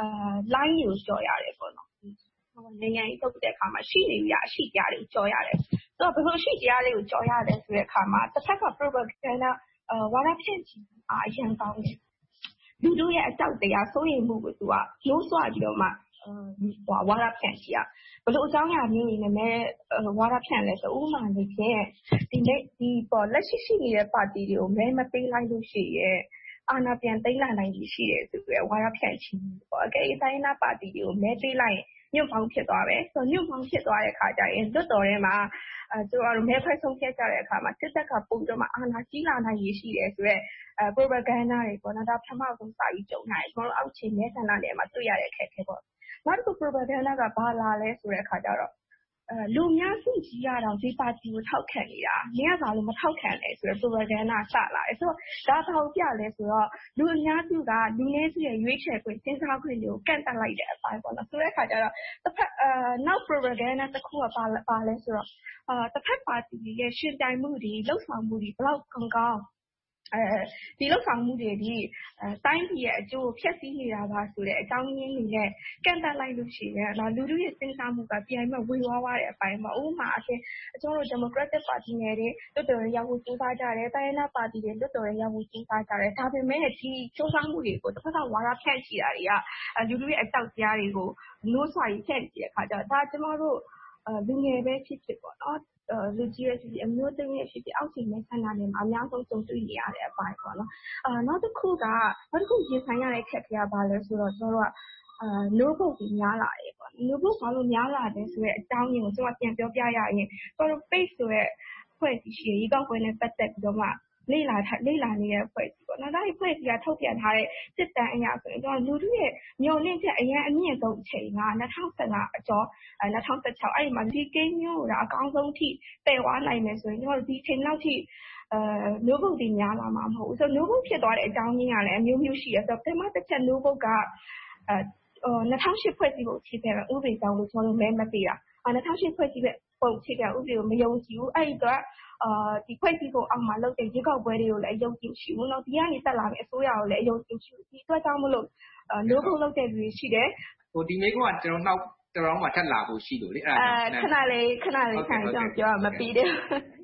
line ကိုကြော်ရတယ်ပေါ့နော်နိုင်ငံရေးထုတ်တဲ့အခါမှာရှိနေရအရှိတရားတွေကိုကြော်ရတယ်ဆိုတော့ဘယ်လိုရှိတရားတွေကိုကြော်ရတယ်ဆိုတဲ့အခါမှာတစ်ဖက်က propaganda ဝါဒဖြန့်ချီအရင်ကောင်းတယ်လူတို့ရဲ့အကြောက်တရားစိုးရိမ်မှုကိုသူကလို့ဆွပြီးတော့မှဝါဒဖြန့်ချီဘယ်လိုအကြောင်းအရာမျိုးတွေနဲ့ဝါဒဖြန့်လဲဆိုဥပမာလေးဖြင့်ဒီပေါ်လက်ရှိရှိနေတဲ့ပါတီတွေကိုမဲမပေးလိုက်လို့ရှိရဲ့အာဏာပြန်သိမ်းလာနိုင်ပြီရှိတယ်ဆိုပြီးဝါဒဖြန့်ချီပေါ့အကယ်၍တိုင်းနာပါတီတွေကိုမဲပေးလိုက်ရင်ညွန့်ပေါင်းဖြစ်သွားပဲဆိုညွန့်ပေါင်းဖြစ်သွားတဲ့အခါကျရင်လွတ်တော်ထဲမှာကျတို့ကတော့မဲခွဲဆုံးဖြတ်ကြတဲ့အခါမှာစစ်တပ်ကပုံပြီးတော့မှအာဏာကြီးလာနိုင်ရရှိတယ်ဆိုတော့propaganda တွေပေါ့နော်ဒါပထမဆုံးစပြီးကြုံနိုင်တယ်ကျွန်တော်တို့အောက်ခြေမဲဆန္ဒနယ်မှာတွေ့ရတဲ့အခက်အခဲပေါ့နောက်တစ်ခု propaganda ကဘာလာလဲဆိုတဲ့အခါကျတော့လူများစုကြီးရတော့ဒီပါတီကိုထောက်ခံနေတာမင်းကဘာလို့မထောက်ခံလဲဆိုတော့ propaganda စလာတယ်ဆိုတော့ဒါဘာကိုပြလဲဆိုတော့လူအများစုကလူနည်းစုရဲ့ရွေးချယ်ခွင့်စဉ်းစားခွင့်တွေကိုကန့်သတ်လိုက်တဲ့အပိုင်းပေါ့နော်ဆိုတဲ့အခါကျတော့တစ်ဖက်နောက် propaganda တစ်ခုကပါလဲဆိုတော့တစ်ဖက်ပါတီရဲ့ရှင်ပြိုင်မှုတွေလှုပ်ဆောင်မှုတွေဘယ်လောက်ကောင်းဒီလောက်ဆောင်မှုတွေဒီတိုင်းပြည်ရဲ့အကျိုးကိုဖျက်ဆီးနေတာပါဆိုတဲ့အကြောင်းရင်းတွေနဲ့ကန့်သတ်လိုက်လို့ရှိရင်ဒါလူတို့ရဲ့စဉ်းစားမှုကပြန်ပြီးဝေဝါးသွားတဲ့အပိုင်းမှာဥပမာအဖြစ်ကျွန်တော်တို့ Democratic Party နဲ့တွေလွတ်တော်ရောက်ဖို့စူးစမ်းကြတယ်တိုင်းနာပါတီတွေလွတ်တော်ရောက်ဖို့စူးစမ်းကြတယ်ဒါပေမဲ့ဒီစူးစမ်းမှုတွေကိုတစ်ဖက်ကဝါဒဖြန့်ချီတာတွေကလူတို့ရဲ့အကြောက်တရားတွေကိုလို့ဆွာကြီးဖြန့်ချီတဲ့အခါကျတော့ဒါကျွန်တော်တို့လူငယ်ပဲဖြစ်ဖြစ်ပေါ့နော်လူကြီးရဲ့ဖြစ်ဖြစ်အမျိုးသမီးရဲ့ဖြစ်ဖြစ်အောက်ခြေမဲဆန္ဒနယ်မှာအများဆုံးကြုံတွေ့နေရတဲ့အပိုင်းပေါ့နော်နောက်တစ်ခုရင်ဆိုင်ရတဲ့ခက်ခဲဘာလဲဆိုတော့ကျွန်တော်တို့ကno vote ကြီးများလာတယ်ပေါ့ no vote ဘာလို့များလာတယ်ဆိုတဲ့အကြောင်းရင်းကိုကျွန်တော်ပြန်ပြောပြရရင်ကျွန်တော် page ဆိုတဲ့ဖွဲ့စည်းရှိရေကောက်ပွဲနဲ့ပတ်သက်ပြီးတော့မှလေ့လာနေတဲ့ဖွဲ့စည်းပေါ့နော်ဒါဒီဖွဲ့စည်းကထုတ်ပြန်ထားတဲ့စစ်တမ်းအရာဆိုရင်ကျွန်တော်လူတို့ရဲ့ညုံလင့်ချက်အရင်အမြင့်ဆုံးအချိန်က2015အကျော်2016အဲ့ဒီမှာဒီကိန်းမျိုးကအကောင်းဆုံးထိတည်သွားနိုင်မယ်ဆိုရင်ကျွန်တော်ဒီချိန်လောက်ထိno vote တွေများလာမှာမဟုတ်ဘူးဆိုတော့ no vote ဖြစ်သွားတဲ့အကြောင်းရင်းကလည်းအမျိုးမျိုးရှိတယ်ဆိုတော့ပထမတစ်ချက် no vote က2008ဖွဲ့စည်းပုံအခြေခံဥပဒေကြောင့်လို့ကျွန်တော်တို့မဲမပေးတာ2008ဖွဲ့စည်းပုံအခြေခံဥပဒေကိုမယုံကြည်ဘူးအဲ့ဒီတော့ဒီဖွဲ့စည်းပုံအောက်မှာလုပ်တဲ့ရွေးကောက်ပွဲတွေကိုလည်းအယုံကြည်ရှိဘူးနော်ဒီကနေတက်လာတဲ့အစိုးရကိုလည်းအယုံကြည်ရှိဘူးဒီအတွက်ကြောင့်မလို့no vote လုပ်တဲ့လူတွေရှိတယ်ဒီမိကုန်းကကျွန်တော်နောက်တော်တော်မှထက်လာဖို့ရှိလို့လေခဏလေးခံကြောင်းပြောမပြီးတယ်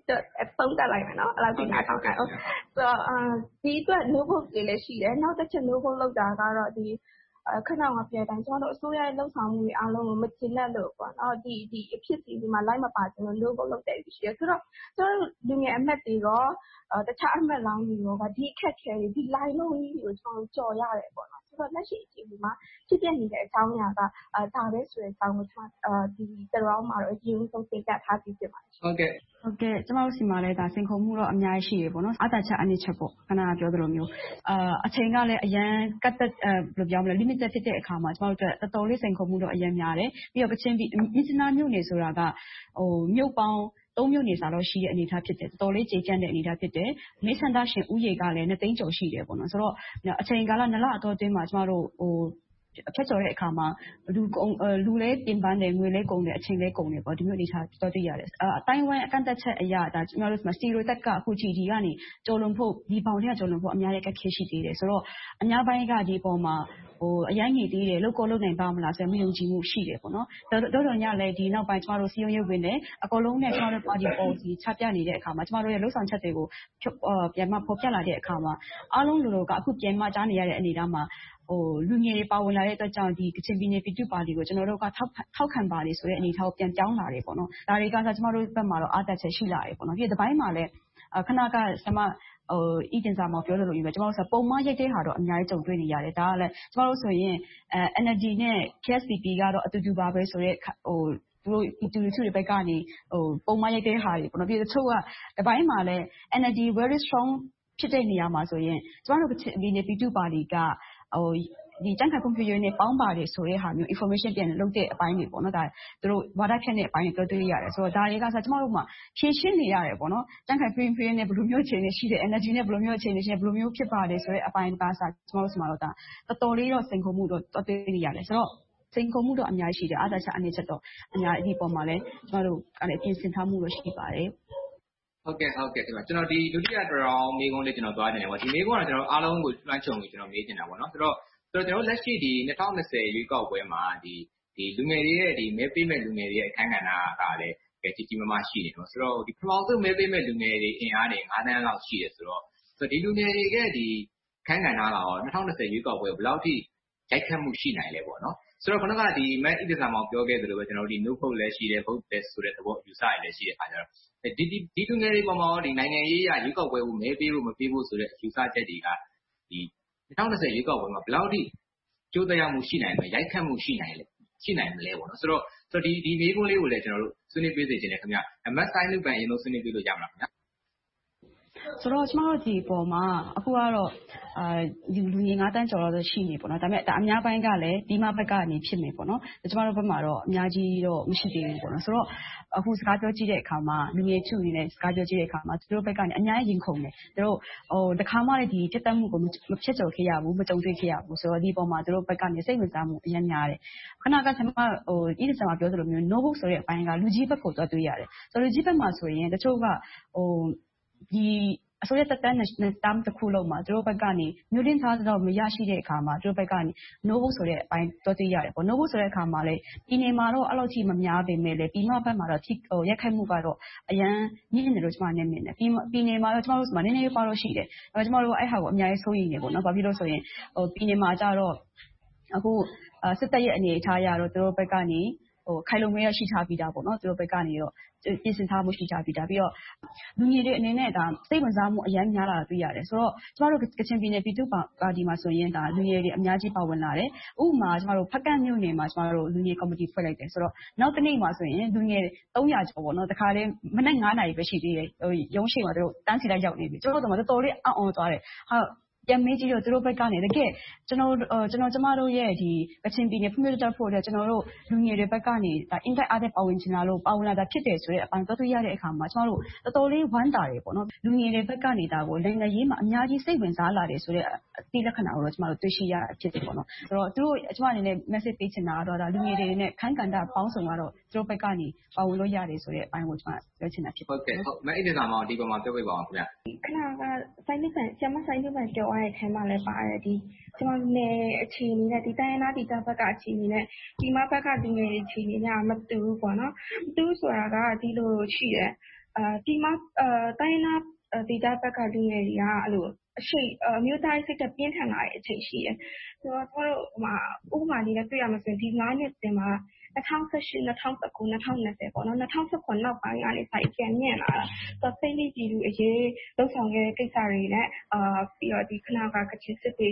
သုံးသပ်လိုက်မယ်နော်အဲ့လောက်ဒီနားထောင်နိုင်အောင်ဆိုတော့ဒီအတွက် notebook တွေလည်းရှိတယ်နောက်တစ်ချက် notebook လောက်တာကတော့ဒီခဏမှပြောတိုင်းကျွန်တော်တို့အစိုးရရဲ့လှုပ်ဆောင်မှုတွေအားလုံးကိုမကျဉ်းတတ်လို့ပေါ့နော်ဒီအဖြစ်စီဒီမှာလိုက်မပါကျွန်တော် notebook လောက်တယ်ရှိတယ်ဆိုတော့ကျွန်တော်လူငယ်အမတ်တွေရောတခြားအမတ်လောင်းတွေရောဒီအခက်ခဲတွေဒီ line လုံးကြီးတွေကိုကျွန်တော်ကြော်ရတယ်ပေါ့နော်ဆိုတော့လက်ရှိအခြေအနေမှာဖြစ်ပြနေတဲ့အကြောင်းအရာကဒါပဲဆိုတဲ့အကြောင်းကိုကျွန်တော်ဒီတရားမှာတော့အရင်ဆုံးသင်ပြထားပြီးဖြစ်ပါတယ်ဟုတ်ကဲ့ကျမတို့စီမှာလည်းဒါစင်ခုံမှုတော့အများကြီးရှိရပေါ့နော်အတားချက်အနည်းချက်ပေါ့ခဏပြောသလိုမျိုးအချိန်ကလည်းအရန်ကတ်သက်ဘယ်လိုပြောမလဲ limited ဖြစ်တဲ့အခါမှာကျမတို့တော်တော်လေးစင်ခုံမှုတော့အရန်များတယ်ပြီးတော့ကချင်ပြည်မြစ်စနာမြို့နယ်ဆိုတာကမြို့ပေါင်း3မြို့နယ်စာတော့ရှိတဲ့အနေအထားဖြစ်တယ်တော်တော်လေးကြေကျန့်တဲ့အနေအထားဖြစ်တယ်နေဆန္ဒရှင်ဥယေကလည်း2သိန်းကျော်ရှိတယ်ပေါ့နော်ဆိုတော့အချိန်ကာလ2လအတော်အတွင်းမှာကျမတို့ဖြတ်ကျော်တဲ့အခါမှာလူလဲပြင်ပန်းတယ်ငွေလဲကုန်တယ်အချိန်လဲကုန်တယ်ပေါ့ဒီမျိုးအနေထားတော်သိရတယ်အတိုင်းဝိုင်းအကန့်အသတ်ချက်အရာဒါကျမတို့မှာ stereotype ကအခုချိန်ဒီကနေကျော်လွန်ဖို့ဒီပေါင်ထဲကကျော်လွန်ဖို့အများကြီးအခက်ခဲရှိသေးတယ်ဆိုတော့အများပိုင်းကဒီပေါ်မှာအရင်ငြိသေးတယ်လောက်လုပ်နိုင်ပါမလားဆိုတော့မယုံကြည်မှုရှိတယ်ပေါ့နော်တော်ညလည်းဒီနောက်ပိုင်းကျမတို့စီယုံရုပ်ဝင်တယ်အကုန်လုံးနဲ့ကျမတို့ party policy ချပြနေတဲ့အခါမှာကျမတို့ရဲ့လှုပ်ဆောင်ချက်တွေကိုပြန်မှဖော်ပြလာတဲ့အခါမှာအားလုံးလူတို့ကအခုပြန်မှကြားနေရတဲ့အနေအထားမှာလူငယ်တွေပါဝင်လာတဲ့အတွက်ကြောင့်ဒီကချင်ပြည်နယ်ပြည်သူ့ပါတီကိုကျွန်တော်တို့ကထောက်ခံပါတယ်ဆိုတဲ့အနေအထားကိုပြန်ပြောင်းလာတယ်ပေါ့နော်ဒါတွေကကျမတို့ဘက်မှာတော့အားတက်ချက်ရှိလာတယ်ပေါ့နော်ပြီးတော့ဒီပိုင်းမှာလည်းခဏကဆမဤတင်စာမှာပြောလို့ယူမယ်ကျမတို့ဆိုပုံမှန်ရိုက်တဲ့ဟာတော့အများကြီးကြုံတွေ့နေရတယ်ဒါကလည်းကျမတို့ဆိုရင်NLD နဲ့ KSPP ကတော့အတူတူပါပဲဆိုတဲ့သူတို့ပြည်သူလူထုတွေဘက်ကနေပုံမှန်ရိုက်တဲ့ဟာတွေပေါ့နော်ပြီးတော့တချို့ကဒီပိုင်းမှာလည်း NLD very strong ဖြစ်တဲ့နေရာမှာဆိုရင်ကျမတို့ဒီနေပြည်သူ့ပါတီကဒီတန်ခါကွန်ပျူတာနဲ့ပေါင်းပါတယ်ဆိုတဲ့ဟာမျိုး information ပြန်လုပ်တဲ့အပိုင်းတွေပေါ့နော်ဒါသူတို့ဝါဒဖြန့်တဲ့အပိုင်းတွေတွေ့ရတယ်ဆိုတော့ဒါတွေကဆိုကျမတို့မှဖြည့်ရှင်းနေရတယ်ပေါ့နော်တန်ခါကွန်ပျူတာနဲ့ဘယ်လိုမျိုးအခြေအနေရှိတယ် energy နဲ့ဘယ်လိုမျိုးအခြေအနေရှိတယ်ဘယ်လိုမျိုးဖြစ်ပါတယ်ဆိုတဲ့အပိုင်းပါစားကျမတို့စီမှာတော့ဒါတော်တော်လေးတော့စိန်ခေါ်မှုတော့တွေ့နေရတယ်ဆိုတော့စိန်ခေါ်မှုတော့အများကြီးရှိတယ်အားသာချက်အနေချက်တော့အများဒီပေါ်မှာလည်းကျမတို့ကလည်းပြင်ဆင်ထားမှုတော့ရှိပါတယ်ဟုတ်ကဲ့ကျွန်တော်ဒီဒုတိယroundမေးခွန်းလေးကျွန်တော်သွားနေတယ်ပေါ့ဒီမေးခွန်းကကျွန်တော်အားလုံးကိုလွှမ်းခြုံပြီးကျွန်တော်မေးနေတာပေါ့နော်ဆိုတော့ကျွန်တော်လက်ရှိဒီ2020ရွေးကောက်ပွဲမှာဒီလူငယ်တွေရဲ့ဒီမဲပေးမဲ့လူငယ်တွေရဲ့အခမ်းကဏ္ဍကလည်းကြီးကြီးမားမားရှိနေတော့ဆိုတော့ဒီပထမဆုံးမဲပေးမဲ့လူငယ်တွေအင်အားတွေ9တန်းလောက်ရှိတယ်ဆိုတော့ဒီလူငယ်တွေရဲ့ဒီအခမ်းကဏ္ဍကတော့2020ရွေးကောက်ပွဲဘယ်လောက်ထိရိုက်ခတ်မှုရှိနိုင်လဲပေါ့နော်ဆိုတော့ခုနကဒီမဲဣဒ္ဓဆာမောင်ပြောခဲ့သလိုပဲကျွန်တော်တို့ဒီ notebook လည်းရှိတယ် vote test ဆိုတဲ့သဘောအယူဆတွေလည်းရှိတဲ့အခါကျတော့ဒီလူငယ်တွေပေါ်မှာဒီနိုင်ငံရေးအရရွေးကောက်ပွဲကိုမဲပေးဖို့မပေးဖို့ဆိုတဲ့အယူဆချက်တွေကဒီ2020ရွေးကောက်ပွဲမှာဘယ်လောက်ထိကျိုးသက်ရောက်မှုရှိနိုင်မလဲရိုက်ခတ်မှုရှိနိုင်မလဲပေါ့နော်ဆိုတော့ဒီမေးခွန်းလေးကိုလည်းကျွန်တော်တို့ဆွေးနွေးပေးစေချင်တယ်ခင်ဗျအမတ်ဆိုင်လူပန်အရင်ဆုံးဆွေးနွေးပေးလို့ရမှာခင်ဗျဆိုတော့ကျမတို့ဒီပေါ်မှာအခုကတော့လူငယ်9တန်းကျော်တော့ရှိနေပေါ့နော်ဒါပေမဲ့အများပိုင်းကလည်းဒီမှာဘက်ကနေဖြစ်နေပေါ့နော်ကျမတို့ဘက်မှာတော့အများကြီးတော့မရှိသေးဘူးပေါ့နော်ဆိုတော့အခုစကားပြောကြည့်တဲ့အခါမှာလူငယ်ထုအနေနဲ့စကားပြောကြည့်တဲ့အခါမှာသူတို့ဘက်ကနေအများကြီးရင်ခုန်တယ်သူတို့တခါမှလည်းဒီပြတ်တက်မှုကိုမဖြစ်ကျော်ခဲ့ရဘူးမကြုံတွေ့ခဲ့ရဘူးဆိုတော့ဒီပေါ်မှာသူတို့ဘက်ကနေစိတ်ဝင်စားမှုအများများတယ်ခဏကကျွန်မဤစံမှာပြောသလိုမျိုး notebook ဆိုတဲ့အပိုင်းကလူကြီးဘက်ကိုတွေ့ရတယ်ဆိုတော့လူကြီးဘက်မှာဆိုရင်တချို့ကဒီအစိုးရတက်တန်းနဲ့တမ်းတစ်ခုလုံးမှာသူတို့ဘက်ကနေမျိုးရင်းသားတော့မရရှိတဲ့အခါမှာသူတို့ဘက်ကနေ notebook ဆိုတဲ့အပိုင်းတွေ့ရတယ်ပေါ့ notebook ဆိုတဲ့အခါမှာလည်းပြည်နယ်မှာတော့အဲ့လိုထိမများပေမဲ့လည်းပြည်မဘက်မှာတော့ရက်ခိုက်မှုကတော့အရန်ညှင်းနေလို့ကျွန်မနဲ့မြင်တယ်ပြည်နယ်မှာတော့ကျွန်တော်တို့ကနည်းနည်းပါတော့ရှိတယ်ဒါပေမဲ့ကျွန်တော်တို့အဲ့ဟာကိုအများကြီးစိုးရိမ်နေပေါ့နော်ဘာဖြစ်လို့ဆိုရင်ပြည်နယ်မှာကြတော့အခုစစ်တပ်ရဲ့အနေအထားရတော့သူတို့ဘက်ကနေခိုင်လုံရရှိထားပြီးသားပေါ့နော်သူတို့ဘက်ကနေတော့ပြင်ဆင်ထားမှုရှိထားပြီးသားပြီးတော့လူငယ်တွေအနေနဲ့ဒါစိတ်ဝင်စားမှုအများများလာတွေ့ရတယ်ဆိုတော့ကျမတို့ကချင်ပြည်နယ်ပြည်သူ့ပါတီမှာဆိုရင်ဒါလူငယ်တွေအများကြီးပါဝင်လာတယ်ဥပမာကျမတို့ဖက်ကန့်မြို့နယ်မှာကျမတို့လူငယ်ကော်မတီဖွဲ့လိုက်တယ်ဆိုတော့နောက်တစ်နေ့မှာဆိုရင်လူငယ်300ကျော်ပေါ့နော်တခါတည်းမနက်9နာရီပဲရှိသေးတယ်ရုံးရှိမှာတို့တန်းစီလိုက်ရောက်နေပြီကျမတို့တော့တော်တော်လေးအံ့ဩသွားတယ်ဟာပြန်မေးကြည့်တော့သူတို့ဘက်ကနေတကယ်ကျမတို့ရဲ့ဒီကချင်ပြည်နယ်ဖွံ့ဖြိုးတိုးတက်ဖို့အတွက်ကျွန်တော်တို့လူငယ်တွေဘက်ကနေဒါ impact အားဖြင့်ပါဝင်ချင်တာလို့ပါဝင်လာတာဖြစ်တယ်ဆိုတဲ့အပိုင်းတွေ့ရတဲ့အခါမှာကျမတို့တော်တော်လေးဝမ်းသာတယ်ပေါ့နော်လူငယ်တွေဘက်ကနေဒါကိုနိုင်ငံရေးမှာအများကြီးစိတ်ဝင်စားလာတယ်ဆိုတဲ့အတိလက္ခဏာကိုတော့ကျမတို့တွေ့ရှိရဖြစ်တယ်ပေါ့နော်ဆိုတော့သူတို့ကျမအနေနဲ့ message ပေးချင်တာကတော့ဒါလူငယ်တွေနဲ့ခန်းကဏ္ဍပေါင်းစုံကတော့သူတို့ဘက်ကနေပါဝင်လို့ရတယ်ဆိုတဲ့အပိုင်းကိုကျမပြောချင်တာဖြစ်ဟုတ်ကဲ့ဟုတ်မအိဒေသာမောင်ဒီပေါ်မှာပြောပြပါအောင်ခင်ဗျခဏကဆိုင်လူပန်ကျမဆိုင်လူပန်ပြောရတဲ့ထဲမှာလည်းပါတယ်ဒီကျွန်တော်နယ်အခြေအနေနဲ့ဒီတိုင်းနာဒီတာဘက်ကအခြေအနေနဲ့ဒီမဘက်ကဒီငယ်အခြေအနေနဲ့မတူဘူးပေါ့နော်မတူဆိုတာကဒီလိုရှိတယ်ဒီမှာတိုင်းနာဒေသဘက်ကလူငယ်တွေကအဲ့လိုအမျိုးသားစိတ်တက်ပြင်းထန်လာတဲ့အချိန်ရှိတယ်ဆိုတော့ကျွန်တော်တို့ဥပမာလေးနဲ့တွေ့ရမှာဆိုရင်ဒီ9နှစ်တင်မှာ2018 2019 2020ပေါ့နော်2019နောက်ပိုင်းကနေစပြန်မြင့်လာတာဆိုတော့စိတ်လေးပြည်သူအရေးလှုပ်ဆောင်ခဲ့တဲ့ကိစ္စတွေနဲ့ပြီးတော့ဒီခဏကချစ်စစ်တွေ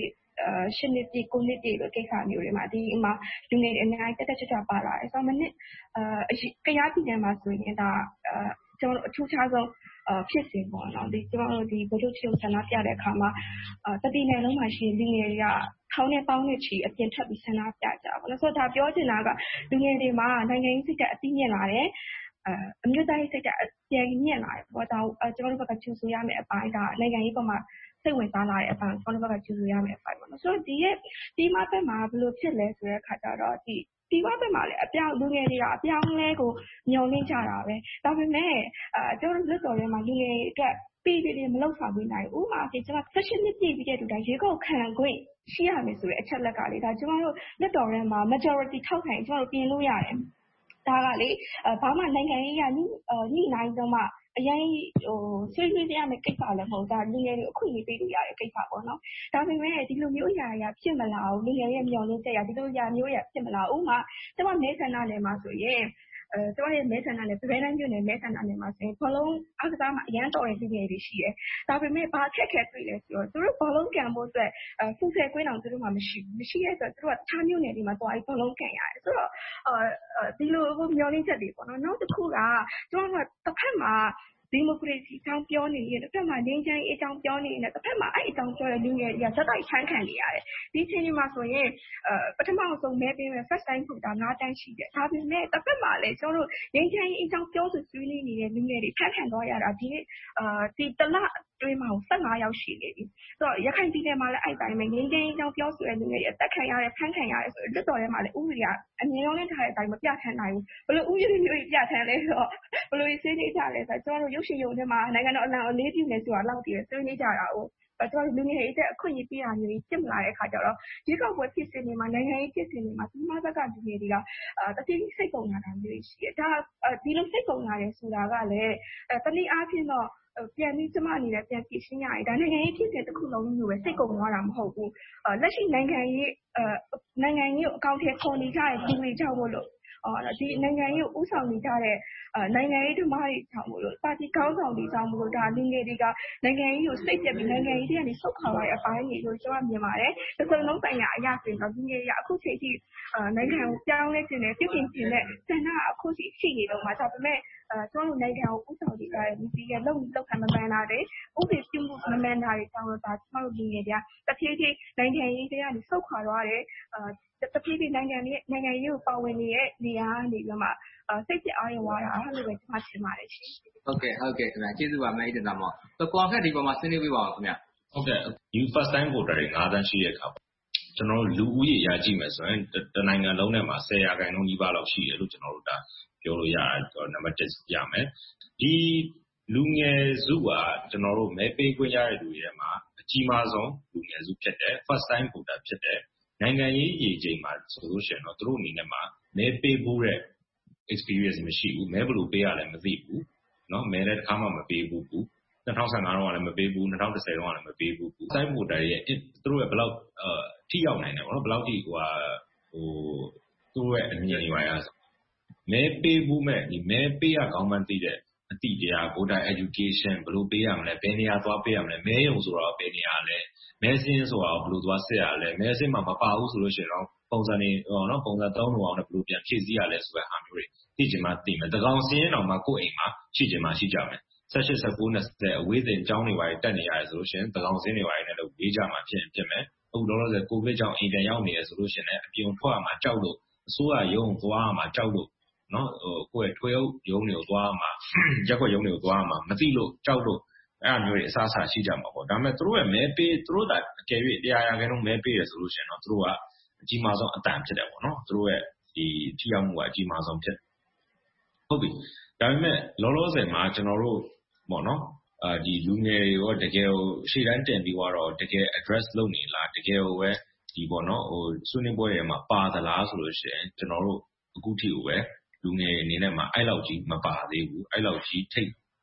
8နှစ်ပြည့်9နှစ်ပြည့်လိုကိစ္စမျိုးတွေမှာဒီမှာလူငယ်တွေအများကြီးတက်ကြွပါလာတယ်ဆိုတော့မနစ်ကရားပြည်နယ်မှာဆိုရင်ဒါကျွန်တော်တို့အထူးခြားဆုံးဖြစ်စဉ်ပေါ့နော်ဒီကျွန်တော်တို့ဒီဗိုလ်ချုပ်ချုပ်ဆန္ဒပြတဲ့အခါမှာတတိနယ်လုံးမှာရှိတဲ့လူငယ်တွေကထောင်နဲ့ပေါင်းနဲ့ချီအပြင်ထွက်ပြီးဆန္ဒပြကြပါတော့ဆိုတော့ဒါပြောချင်တာကလူငယ်တွေမှာနိုင်ငံရေးစိတ်ကအသိမြင့်လာတယ်အမျိုးသားရေးစိတ်ကအပြန်မြင့်လာတယ်ပေါ့ဒါကျွန်တော်တို့ဘက်ကကျူဆူရမယ့်အပိုင်းဒါနိုင်ငံရေးပေါ်မှာစိတ်ဝင်စားလာတဲ့အပိုင်းကျွန်တော်တို့ဘက်ကကျူဆူရမယ့်အပိုင်းပေါ့နော်ဆိုတော့ဒီမှာဘက်မှာဘယ်လိုဖြစ်လဲဆိုတဲ့အခါကျတော့ဒီဘက်မှာလည်းလူငယ်တွေကအပြောင်းလဲကိုမျှော်လင့်ကြတာပဲဒါပေမဲ့ကျွန်တော်တို့လက်တော်ထဲမှာလူငယ်တွေအတွက်ပြည်မလောက်ဆောင်ပေးနိုင်ဥပမာကျွန်တော်18နှစ်ပြည့်ပြီးတဲ့တူတိုင်းရေကောက်ခံခွင့်ရှိရမယ်ဆိုတဲ့အချက်လက်ကလေဒါကျွန်တော်တို့လက်တော်ထဲမှာ majority ထောက်ခံကျွန်တော်တို့ပြင်လို့ရတယ်ဒါကလေဘာမှနိုင်ငံရေးကညှိနှိုင်းတော့မှအရင်ဆွေးနွေးရမယ့်ကိစ္စလည်းမဟုတ်ဒါလူငယ်တွေအခွင့်အရေးပေးလို့ရတဲ့ကိစ္စပေါ့နော်ဒါပေမဲ့ဒီလိုမျိုးအရာဖြစ်မလာဘူးလူငယ်ရဲ့မျှော်လင့်ချက်ရဒီလိုအရာမျိုးရဖြစ်မလာဘူးဥမာကျွန်မမဲဆန္ဒနယ်မှာဆိုရင်ကျွန်တော်ရဲ့မဲဆန္ဒနယ်ပြည်ပန်းမြို့နယ်မဲဆန္ဒနယ်မှာဆိုရင်ဘောလုံးအားကစားမှာအရန်တော်တဲ့လူငယ်တွေရှိတယ်ဒါပေမဲ့ဘာခက်ခဲတွေ့လဲဆိုတော့သူတို့ဘောလုံးကန်ဖို့အတွက်ဖူဆယ်ကွင်းအောင်သူတို့မှမရှိတဲ့အတွက်သူတို့ကတခြားမြို့နယ်တွေမှာသွားပြီးဘောလုံးကန်ရတယ်ဆိုတော့ဒီလိုမျှော်လင့်ချက်တွေပေါ့နော်နောက်တစ်ခုကကျွန်တော်ကတစ်ဖက်မှာဒီမိုကရေစီအကြောင်းပြောနေရင်တစ်ဖက်မှာငြိမ်းချမ်းရေးအကြောင်းပြောနေရင်တစ်ဖက်မှာအဲ့အကြောင်းပြောတဲ့လူငယ်တွေကဇက်တိုက်ဆန်းခံနေရတယ်ဒီအချိန်ဒီမှာဆိုရင်ပထမဆုံးမဲပေးမယ် first time ဆိုတာ9တန်းရှိတယ်ဒါပေမဲ့တစ်ဖက်မှာလည်းကျွန်တော်တို့ငြိမ်းချမ်းရေးအကြောင်းပြောဆိုဆွေးနွေးနေတဲ့လူငယ်တွေဖန်ခံသွားရတာဒီတလအတွင်းမှာ15ယောက်ရှိနေပြီဆိုတော့ရခိုင်ပြည်နယ်မှာလည်းအဲ့တိုင်းပဲငြိမ်းချမ်းရေးအကြောင်းပြောဆိုတဲ့လူငယ်တွေအသက်ခံရတယ်ဖန်ခံရတယ်ဆိုတော့လွတ်တော်ထဲမှာလည်းဥပဒေကအမြင်လုံးနဲ့ထားတဲ့အတိုင်းမပြဋ္ဌာန်းနိုင်ဘူးဘယ်လိုဥပဒေမျိုးကြီးပြဋ္ဌာန်းလဲဆိုတော့ဘယ်လိုဆွေးနွေးကြလဲဆိုတော့ကျွန်တော်တို့ရုပ်ရှင်ရုံထဲမှာနိုင်ငံတော်အလံအလေးပြုနေဆိုတာလောက်တည်းဆွေးနွေးကြတာ哦ကျွန်တော်လူငယ်တွေအခွင့်အရေးပေးရမျိုးဖြစ်မလာတဲ့အခါကျတော့ဒီကောက်ပွဲဖြစ်စဉ်တွေမှာနိုင်ငံရေးဖြစ်စဉ်တွေမှာဒီမှာဘက်ကလူငယ်တွေကတတိစိတ်ပုံလာတာမျိုးရှိတယ်ဒါဒီလိုစိတ်ပုံလာတယ်ဆိုတာကလည်းတနည်းအားဖြင့်တော့ပြန်ပြီးကျမအနေနဲ့ပြန်ပြရှင်းရတယ်ဒါနိုင်ငံရေးဖြစ်စဉ်တစ်ခုလုံးမျိုးပဲစိတ်ကုန်သွားတာမဟုတ်ဘူးလက်ရှိနိုင်ငံရေးကိုအကောင့်ထဲပေါ်နေကြတဲ့လူတွေကြောင့်မို့လို့ဒီနိုင်ငံရေးကိုဥဆောင်နေကြတဲ့နိုင်ငံရေးဓမ္မတွေကြောင့်မို့လို့ပါတီကောင်းဆောင်တွေကြောင့်မို့လို့ဒါလူငယ်တွေကနိုင်ငံရေးကိုစိတ်ပြက်ပြီးနိုင်ငံရေးတွေကနေဆုတ်ခွာရတဲ့အပိုင်းတွေလို့ကျွန်တော်မြင်ပါတယ်။တစ်စုံလုံးဆိုင်ရာအရာဆိုရင်တော့လူငယ်တွေကအခုချိန်ထိနိုင်ငံကိုပြောင်းလဲခြင်းနဲ့ပြုပြင်ခြင်းနဲ့ဆန္ဒအခုရှိနေတော့မှဒါပေမဲ့ကျွန်တော်နိုင်ငံကိုဥဆောင်နေကြတဲ့ဒီလောက်ခံမမှန်တာတွေဥပဒေပြုမှုမမှန်တာတွေကြောင့်လို့ဒါကျွန်တော်လူငယ်တွေကတဖြည်းဖြည်းနိုင်ငံရေးတွေကနေဆုတ်ခွာသွားတယ်တဖြည်းဖြည်းနိုင်ငံရေးကိုပါဝင်နေတဲ့နေရာကနေပြီးမှစိတ်ပြအားရသွားတာလို့ပဲကျွန်မထင်ပါတယ်ရှင်ဟုတ်ကဲ့ခင်ဗျာကျေးဇူးပါမကြီးတင်သားမောဆိုကိုအောင်ခက်ဒီပေါ်မှာဆွေးနွေးပေးပါဦးခင်ဗျာဟုတ်ကဲ့ဒီ first time voter တွေ9တန်းရှိတဲ့အခါကျွန်တော်တို့လူဦးရေရကြည့်မယ်ဆိုရင်တနိုင်ငံလုံးထဲမှာ10%နီးပါးလောက်ရှိတယ်လို့ကျွန်တော်တို့ဒါပြောလို့ရတယ်နံပါတ်1ပြမယ်ဒီလူငယ်စုကကျွန်တော်တို့မဲပေးခွင့်ရတဲ့လူတွေထဲမှာအကြီးမားဆုံးလူငယ်စုဖြစ်တယ် first time voter ဖြစ်တယ်နိုင်ငံရေးရည်ချိန်မှာဆိုလို့ရှိရင်တော့သူတို့အနေနဲ့မှာမဲပေးဖို့တဲ့ experience မရှိဘူးမဲဘယ်လိုပေးရလဲမသိဘူးเนาะမဲလည်းတစ်ခါမှမပေးဘူး2015တော့လည်းမပေးဘူး2010တော့လည်းမပေးဘူးတိုင်းဗိုတာရဲ့သူတို့ရဲ့ဘယ်လောက်ထိရောက်နိုင်တယ်ဗောနော်ဘယ်လောက်ထိသူတို့ရဲ့အမြင်တွေပါရမဲပေးဘူးမဲ့ဒီမဲပေးရကောင်းမှန်းသိတဲ့အတိတရား voter education ဘယ်လိုပေးရမလဲဘယ်နေရာသွားပေးရမလဲမဲရုံဆိုတော့ဘယ်နေရာလဲမဲစင်းဆိုတော့ဘယ်လိုသွားဆက်ရလဲမဲစင်းမှာမပါဘူးဆိုလို့ရှိရင်တော့ပုံစံတွေနော်ပုံစံ3လုံးအောင်နဲ့ဘယ်လိုပြန်ဖြည့်ဆည်းရလဲဆိုတဲ့အားမျိုးတွေသိချင်မှသိမယ်တကောင်စင်းအောင်မှကိုယ့်အိမ်မှာရှိချင်မှရှိကြမယ်18 19 20အဝေးစဉ်အကြောင်းတွေပါတက်နေရတယ်ဆိုလို့ရှိရင်တကောင်စင်းတွေပါနဲ့လို့ဝေးကြမှာဖြစ်မယ်အခုလောလောဆယ်ကိုဗစ်ကြောင့်အိမ်ပြန်ရောက်နေရဆိုလို့ရှိရင်လည်းအပြင်ထွက်မှာကြောက်လို့အစိုးရရုံးသွားမှာကြောက်လို့နော်ကိုယ့်ရဲ့ထွေအုပ်ရုံးတွေကိုသွားမှာရက်ွက်ရုံးတွေကိုသွားမှာမသိလို့ကြောက်လို့အဲ့အမျိုးတွေအစားအစာရှိကြမှာပေါ့ဒါပေမဲ့သူတို့ရဲ့မဲပေးသူတို့ကအကယ်၍100%မဲပေးရဆိုလို့ရှိရင်တော့သူတို့ကအကြီးမားဆုံးအတန်ဖြစ်တယ်ပေါ့နော်သူတို့ရဲ့ဒီထိရောက်မှုကအကြီးမားဆုံးဖြစ်ဟုတ်ပြီဒါပေမဲ့လောလောဆယ်မှာကျွန်တော်တို့ပေါ့နော်ဒီလူငယ်တွေရောတကယ်ကိုရှေ့တန်းတင်ပြီးတော့တကယ် address လုပ်နေလားတကယ်ကိုပဲဒီပေါ့နော်ဆွေးနွေးပွဲတွေမှာပါသလားဆိုလို့ရှိရင်ကျွန်တော်တို့အခုထိကိုပဲလူငယ်အနေနဲ့မှာအဲ့လောက်ကြီးမပါသေးဘူးအဲ့လောက်ကြီးထိတ်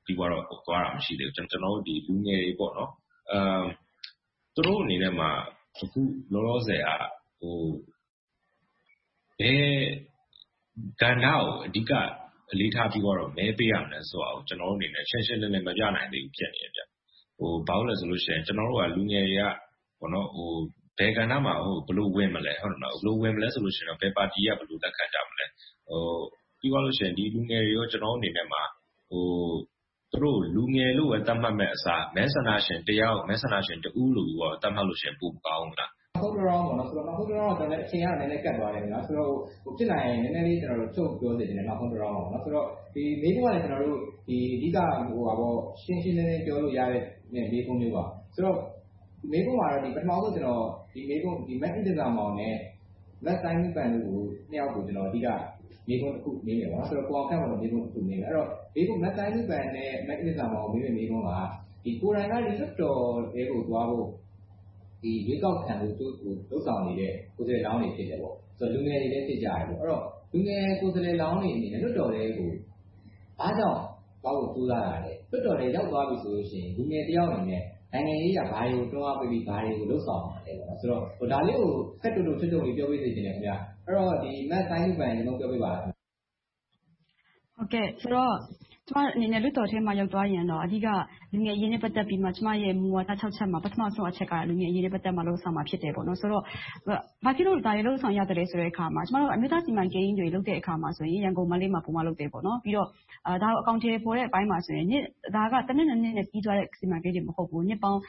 ပြီးတော့သွားတာမရှိသေးဘူးကျွန်တော်တို့ဒီလူငယ်တွေပေါ့နော်သူတို့အနေနဲ့မှာအခုလောလောဆယ်ကဘယ်ကဏ္ဍကိုအဓိကအလေးထားပြီးတော့မဲပေးရမယ်ဆိုတော့ကျွန်တော်တို့အနေနဲ့ရှင်းရှင်းလင်းလင်းမပြနိုင်သေးဘူးဖြစ်နေတယ်ဗျဘာလို့လဲဆိုလို့ရှိရင်ကျွန်တော်တို့ကလူငယ်တွေကပေါ့နော်ဘယ်ကဏ္ဍမှာဘယ်လိုဝင်မလဲဟုတ်တယ်မလားဘယ်လိုဝင်မလဲဆိုလို့ရှိရင်ဘယ်ပါတီကဘယ်လိုလက်ခံကြမလဲပြီးသွားလို့ရှိရင်ဒီလူငယ်တွေရောကျွန်တော်အနေနဲ့မှာသူတို့လူငယ်လို့ပဲသတ်မှတ်မဲ့အစားမဲဆန္ဒရှင်တယောက်မဲဆန္ဒရှင်တဦးလို့ပြောသတ်မှတ်လို့ရှိရင်ပိုမကောင်းဘူးလားဟုတ်တော့ပေါ့နော်ဆိုတော့နောက်ဆုံးတော့ကျွန်တော်အချိန်ကလည်းနည်းနည်းကတ်သွားတယ်နော်ဆိုတော့ဖြစ်နိုင်ရင်နည်းနည်းလေးကျွန်တော်တို့ချုပ်ပြောစေချင်တယ်နောက်ဆုံးတော့ပေါ့နော်ဆိုတော့ဒီမိကုန်းကလည်းကျွန်တော်တို့ဒီအဓိကပေါ့ရှင်းရှင်းလင်းလင်းပြောလို့ရတဲ့မိကုန်းမျိုးပါဆိုတော့မိကုန်းကတော့ဒီပထမဆုံးကျွန်တော်ဒီမိကုန်းဒီ Mac Index မောင်နဲ့ Mac Time Pan တို့နှစ်ယောက်ကိုကျွန်တော်အဓိကမိကုန်းတစ်ခုနေတယ်ပေါ့ဆိုတော့ကိုအောင်ခန့်ကတော့မိကုန်းတစ်ခုနေတယ်အဲ့တော့မိကုန်း Mac Time Pan နဲ့ Mac Index မောင်မိကုန်းကဒီကိုရိုင်းကဒီလွတ်တော်တွေကိုသွားဖို့ဒီရွေးကောက်ခံဖို့သူလှုပ်ဆောင်နေတဲ့ကိုယ်စားလှယ်လောင်းတွေဖြစ်တယ်ပေါ့ဆိုတော့လူငယ်တွေလည်းဖြစ်ကြတယ်ပေါ့အဲ့တော့လူငယ်ကိုယ်စားလှယ်လောင်းတွေအနေနဲ့လွတ်တော်တွေကိုအားကြောင့်ဘာလို့ကြိုးစားတာလဲလွတ်တော်တွေရောက်သွားပြီဆိုလို့ရှိရင်လူငယ်တယောက်အနေနဲ့နိုင်ငံရေးကဘာတွေကိုတွန်းအားပေးပြီးဘာတွေကိုလှုပ်ဆောင်မှာလဲပေါ့ဆိုတော့ဒါလေးကိုခက်တူတူချွတ်ချွတ်လေးပြောပြစေချင်တယ်ခင်ဗျအဲ့တော့ဒီ Mac Time Pan ကျွန်တော်ပြောပြပါလားဟုတ်ကဲ့ဆိုတော့ကျမအနေနဲ့လွတ်တော်ထဲမှာရောက်သွားရင်တော့အဓိကလူငယ်ရေးနဲ့ပတ်သက်ပြီးမှကျမရဲ့မူဝါဒ6ချက်မှာပထမဆုံးအချက်ကလူငယ်ရေးနဲ့ပတ်သက်မှလှုပ်ဆောင်မှာဖြစ်တယ်ပေါ့နော်ဆိုတော့ဘာဖြစ်လို့ဒါတွေလှုပ်ဆောင်ရတယ်ဆိုတဲ့အခါမှာကျမတို့အမျိုးသားစီမံကိန်းတွေလုပ်တဲ့အခါမှာဆိုရင်ရန်ကုန်မလေးမှာပုံမှန်လုပ်တယ်ပေါ့နော်ပြီးတော့ဒါကိုအကောင့်ထဲပေါ်တဲ့အပိုင်းမှာဆိုရင်ဒါကတစ်နှစ်နဲ့ပြီးသွားတဲ့စီမံကိန်းတွေမဟုတ်ဘူးနှစ်ပေါင်း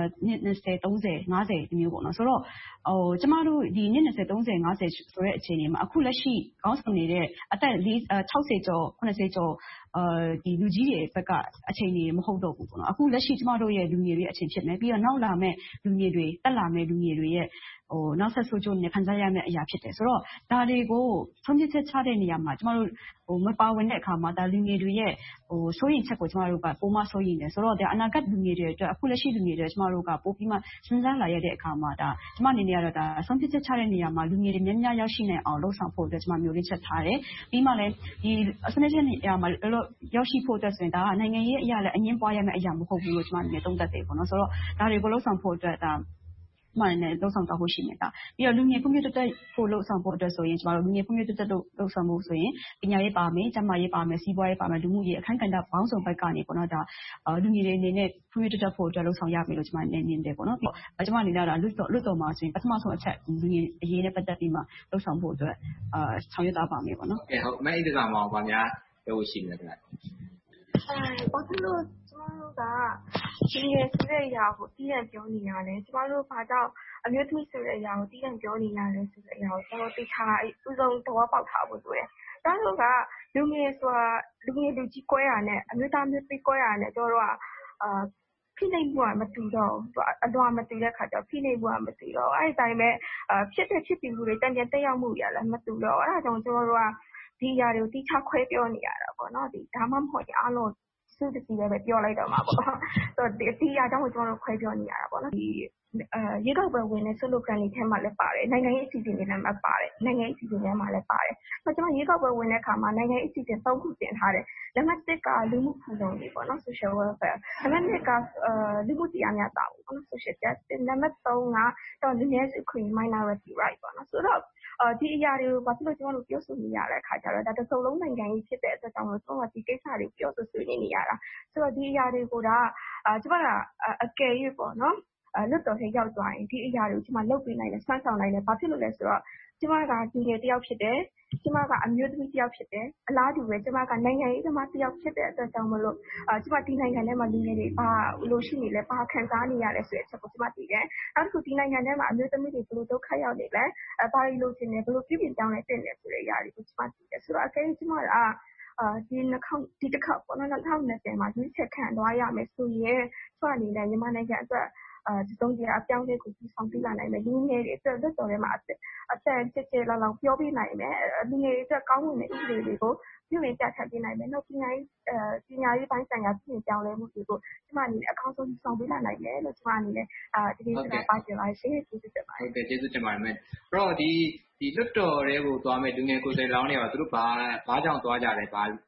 20 30 50ဒီမျိုးပေါ့နော်ဆိုတော့ကျမတို့ဒီနှစ်20 30 50ဆိုတဲ့အခြေအနေမှာအခုလက်ရှိခေါင်းဆောင်နေတဲ့အသက်60ကျော်80ကျော်ဒီလူကြီးတွေဘက်ကအခြေအနေမဟုတ်တော့ဘူးပေါ့နော်အခုလက်ရှိကျမတို့ရဲ့လူငယ်တွေအချိန်ဖြစ်မယ်ပြီးတော့နောက်လာမဲ့လူငယ်တွေတက်လာမဲ့လူငယ်တွေရဲ့နောက်ဆက်ဆိုးကျိုးနဲ့ခံစားရမယ့်အရာဖြစ်တယ်ဆိုတော့ဒါတွေကိုဆုံးဖြတ်ချက်ချတဲ့နေရာမှာကျမတို့မပါဝင်တဲ့အခါမှာဒါလူငယ်တွေရဲ့စိုးရိမ်ချက်ကိုကျမတို့ကပုံမှန်စိုးရိမ်တယ်ဆိုတော့ဒါအနာဂတ်လူငယ်တွေအတွက်အခုလက်ရှိလူငယ်တွေကျမတို့ကပို့ပြီးမှစဉ်းစားလာရတဲ့အခါမှာဒါကျမအနေနဲ့ကတော့ဒါဆုံးဖြတ်ချက်ချတဲ့နေရာမှာလူငယ်တွေများများရောက်ရှိနိုင်အောင်လှုံ့ဆော်ဖို့အတွက်ကျမမျိုးလေးချက်ထားတယ်ပြီးမှလည်းဒီအစနစ်ချက်နေရာမှာရောက်ရှိဖို့အတွက်ဆိုရင်ဒါကနိုင်ငံရေးအရာလည်းအငင်းပွားရမယ့်အရာမဟုတ်ဘူးလို့ကျမအနေနဲ့သုံးသပ်တယ်ပေါ့နော်ဆိုတော့ဒါတွေကိုလှုံ့ဆော်ဖို့အတွက်ဒါမှန်တယ်လှုပ်ဆောင်သွားဖို့ရှိနေတာပြီးတော့လူငယ်ဖွံ့ဖြိုးတိုးတက်ဖို့လှုပ်ဆောင်ဖို့အတွက်ဆိုရင်ကျမတို့လူငယ်ဖွံ့ဖြိုးတိုးတက်လို့လှုပ်ဆောင်မှုဆိုရင်ပညာရေးပါမယ်ကျန်းမာရေးပါမယ်စီးပွားရေးပါမယ်လူမှုရေးအခန်းကဏ္ဍပေါင်းစုံဘက်ကနေပေါ့နော်ဒါလူငယ်တွေအနေနဲ့ဖွံ့ဖြိုးတိုးတက်ဖို့အတွက်လှုပ်ဆောင်ရမယ်လို့ကျမအနေနဲ့မြင်တယ်ပေါ့နော်ပြီးတော့ကျမအနေနဲ့ကလွတ်တော်မှာဆိုရင်ပထမဆုံးအချက်လူငယ်အရေးနဲ့ပတ်သက်ပြီးမှလှုပ်ဆောင်ဖို့အတွက်ဆောင်ရွက်သွားပါမယ်ပေါ့နော်ဟုတ်မဲ့အိတ်တစားမှာဘာများပြောလို့ရှိနေလဲခင်ဗျဘာဖြစ်လို့ကျမတို့ကဒီငယ်ဆိုတဲ့အရာကိုတီးရန်ပြောနေရတယ်ကျမတို့ဘာကြောင့်အမျိုးသမီးဆိုတဲ့အရာကိုတီးရန်ပြောနေရတယ်ဆိုတဲ့အရာကိုကျွန်တော်သိချာဥဆုံးသဘောပေါက်ထားဖို့ဆိုရယ်ဒါတို့ကလူငယ်ဆိုတာလူငယ်လူကြီးကွဲရနဲ့အမျိုးသားမျိုးသမီးကွဲရနဲ့တို့ကဖိနှိပ်မှုကမတူတော့အလွန်မတူတဲ့ခါကျဖိနှိပ်မှုကမတူတော့အဲ့ဒီတိုင်းပဲဖြစ်တဲ့ဖြစ်ပြီးမှုတွေတန်ပြန်တက်ရောက်မှုတွေလည်းမတူတော့အဲ့ဒါကြောင့်ကျွန်တော်တို့ကဒီအရာတွေကိုတိကျခွဲပြောနေရတာပေါ့နော်ဒီဒါမှမဟုတ်အားလုံးစုတစီလည်းပဲပြောလိုက်တော့မှာပေါ့ဆိုတော့ဒီအရာကြောင့်ကျွန်တော်တို့ခွဲပြောနေရတာပေါ့နော်ဒီရေကောက်ပွဲဝင်တဲ့ဆွလို့ကန်လေးထဲမှာလည်းပါတယ်နိုင်ငံရေးအစီအစဉ်တွေလည်းပါတယ်နိုင်ငံရေးအစီအစဉ်တွေမှာလည်းပါတယ်ဆိုတော့ကျွန်တော်ရေကောက်ပွဲဝင်တဲ့အခါမှာနိုင်ငံရေးအစီအစဉ်၃ခုတင်ထားတယ်လက်မှတ်1ကလူမှုဖူလုံရေးပေါ့နော် social welfare လက်မှတ်2ကလူမှုတရားမျှတမှုပေါ့နော် social justice လက်မှတ်3ကတော့လူနည်းစုခွင့် minority right ပေါ့နော်ဆိုတော့ဒီအရာတွေကိုဘာဖြစ်လို့ကျွန်တော်တို့ပြောဆိုနေရတဲ့အခါကျတော့ဒါတစ်စုံလုံးနိုင်ငံရေးဖြစ်တဲ့အတွက်ကြောင့်မို့ကျွန်တော်ဒီကိစ္စတွေပြောဆိုဆွေးနွေးနေရတာဆိုတော့ဒီအရာတွေကိုဒါကျွန်မကအကယ်၍ပေါ့နော်လွတ်တော်ထဲရောက်သွားရင်ဒီအရာတွေကိုကျွန်မလုပ်ပေးနိုင်တယ်ဆွမ်းဆောင်နိုင်တယ်ဘာဖြစ်လို့လဲဆိုတော့ကျွန်မကလူငယ်တယောက်ဖြစ်တယ်ကျွန်မကအမျိုးသမီးတယောက်ဖြစ်တယ်အလားတူပဲကျွန်မကနိုင်ငံရေးသမားတယောက်ဖြစ်တဲ့အတွက်ကြောင့်မလို့ကျွန်မဒီနိုင်ငံထဲမှာလူငယ်တွေဘာလို့ရှိနေလဲဘာခံစားနေရလဲဆိုတဲ့အချက်ကိုကျွန်မသိတယ်နောက်တစ်ခုဒီနိုင်ငံထဲမှာအမျိုးသမီးတွေဘယ်လိုဒုက္ခရောက်နေလဲဘာလို့ချင်လဲဘယ်လိုပြည်ပြင်ပြောင်းလဲတင်လဲဆိုတဲ့အရာတွေကိုကျွန်မသိတယ်ဆိုတော့အကယ်၍ကျွန်မကဒီတစ်ခါပေါ့နော်2020မှာရွေးချယ်ခံသွားရမယ်ဆိုရင်ကျွန်မအနေနဲ့မြန်မာနိုင်ငံအတွက်ဒီဆုံးကြအပြောင်းလဲကိုဆောင်ပြလာနိုင်မယ်လူငယ်တွေအတွက်လွတ်တော်ထဲမှာအသက်ကျလောက်ပြောပြနိုင်မယ်လူငယ်တွေအတွက်ကောင်းမွန်တဲ့ဥပဒေတွေကိုပြုပြင်ပြဋ္ဌာန်းပေးနိုင်မယ်နောက်ပညာရေးပိုင်းဆိုင်ရာပြင်ပြောင်းလဲမှုတွေကိုကျွန်မအနေနဲ့အကောင်းဆုံးဆောင်ပြလာနိုင်မယ်လို့ကျွန်မအနေနဲ့ဒီနေ့ကျွန်တော်ပါချင်ပါရှင်ကျေးဇူးတင်ပါတယ်ဟုတ်ကဲ့ကျေးဇူးတင်ပါတယ်အဲ့တော့ဒီလွတ်တော်တွေကိုသွားမယ်လူငယ်ကိုယ်စားလှယ်လောင်းတွေကသူတို့ဘာကြောင့်သွားကြလဲဘာ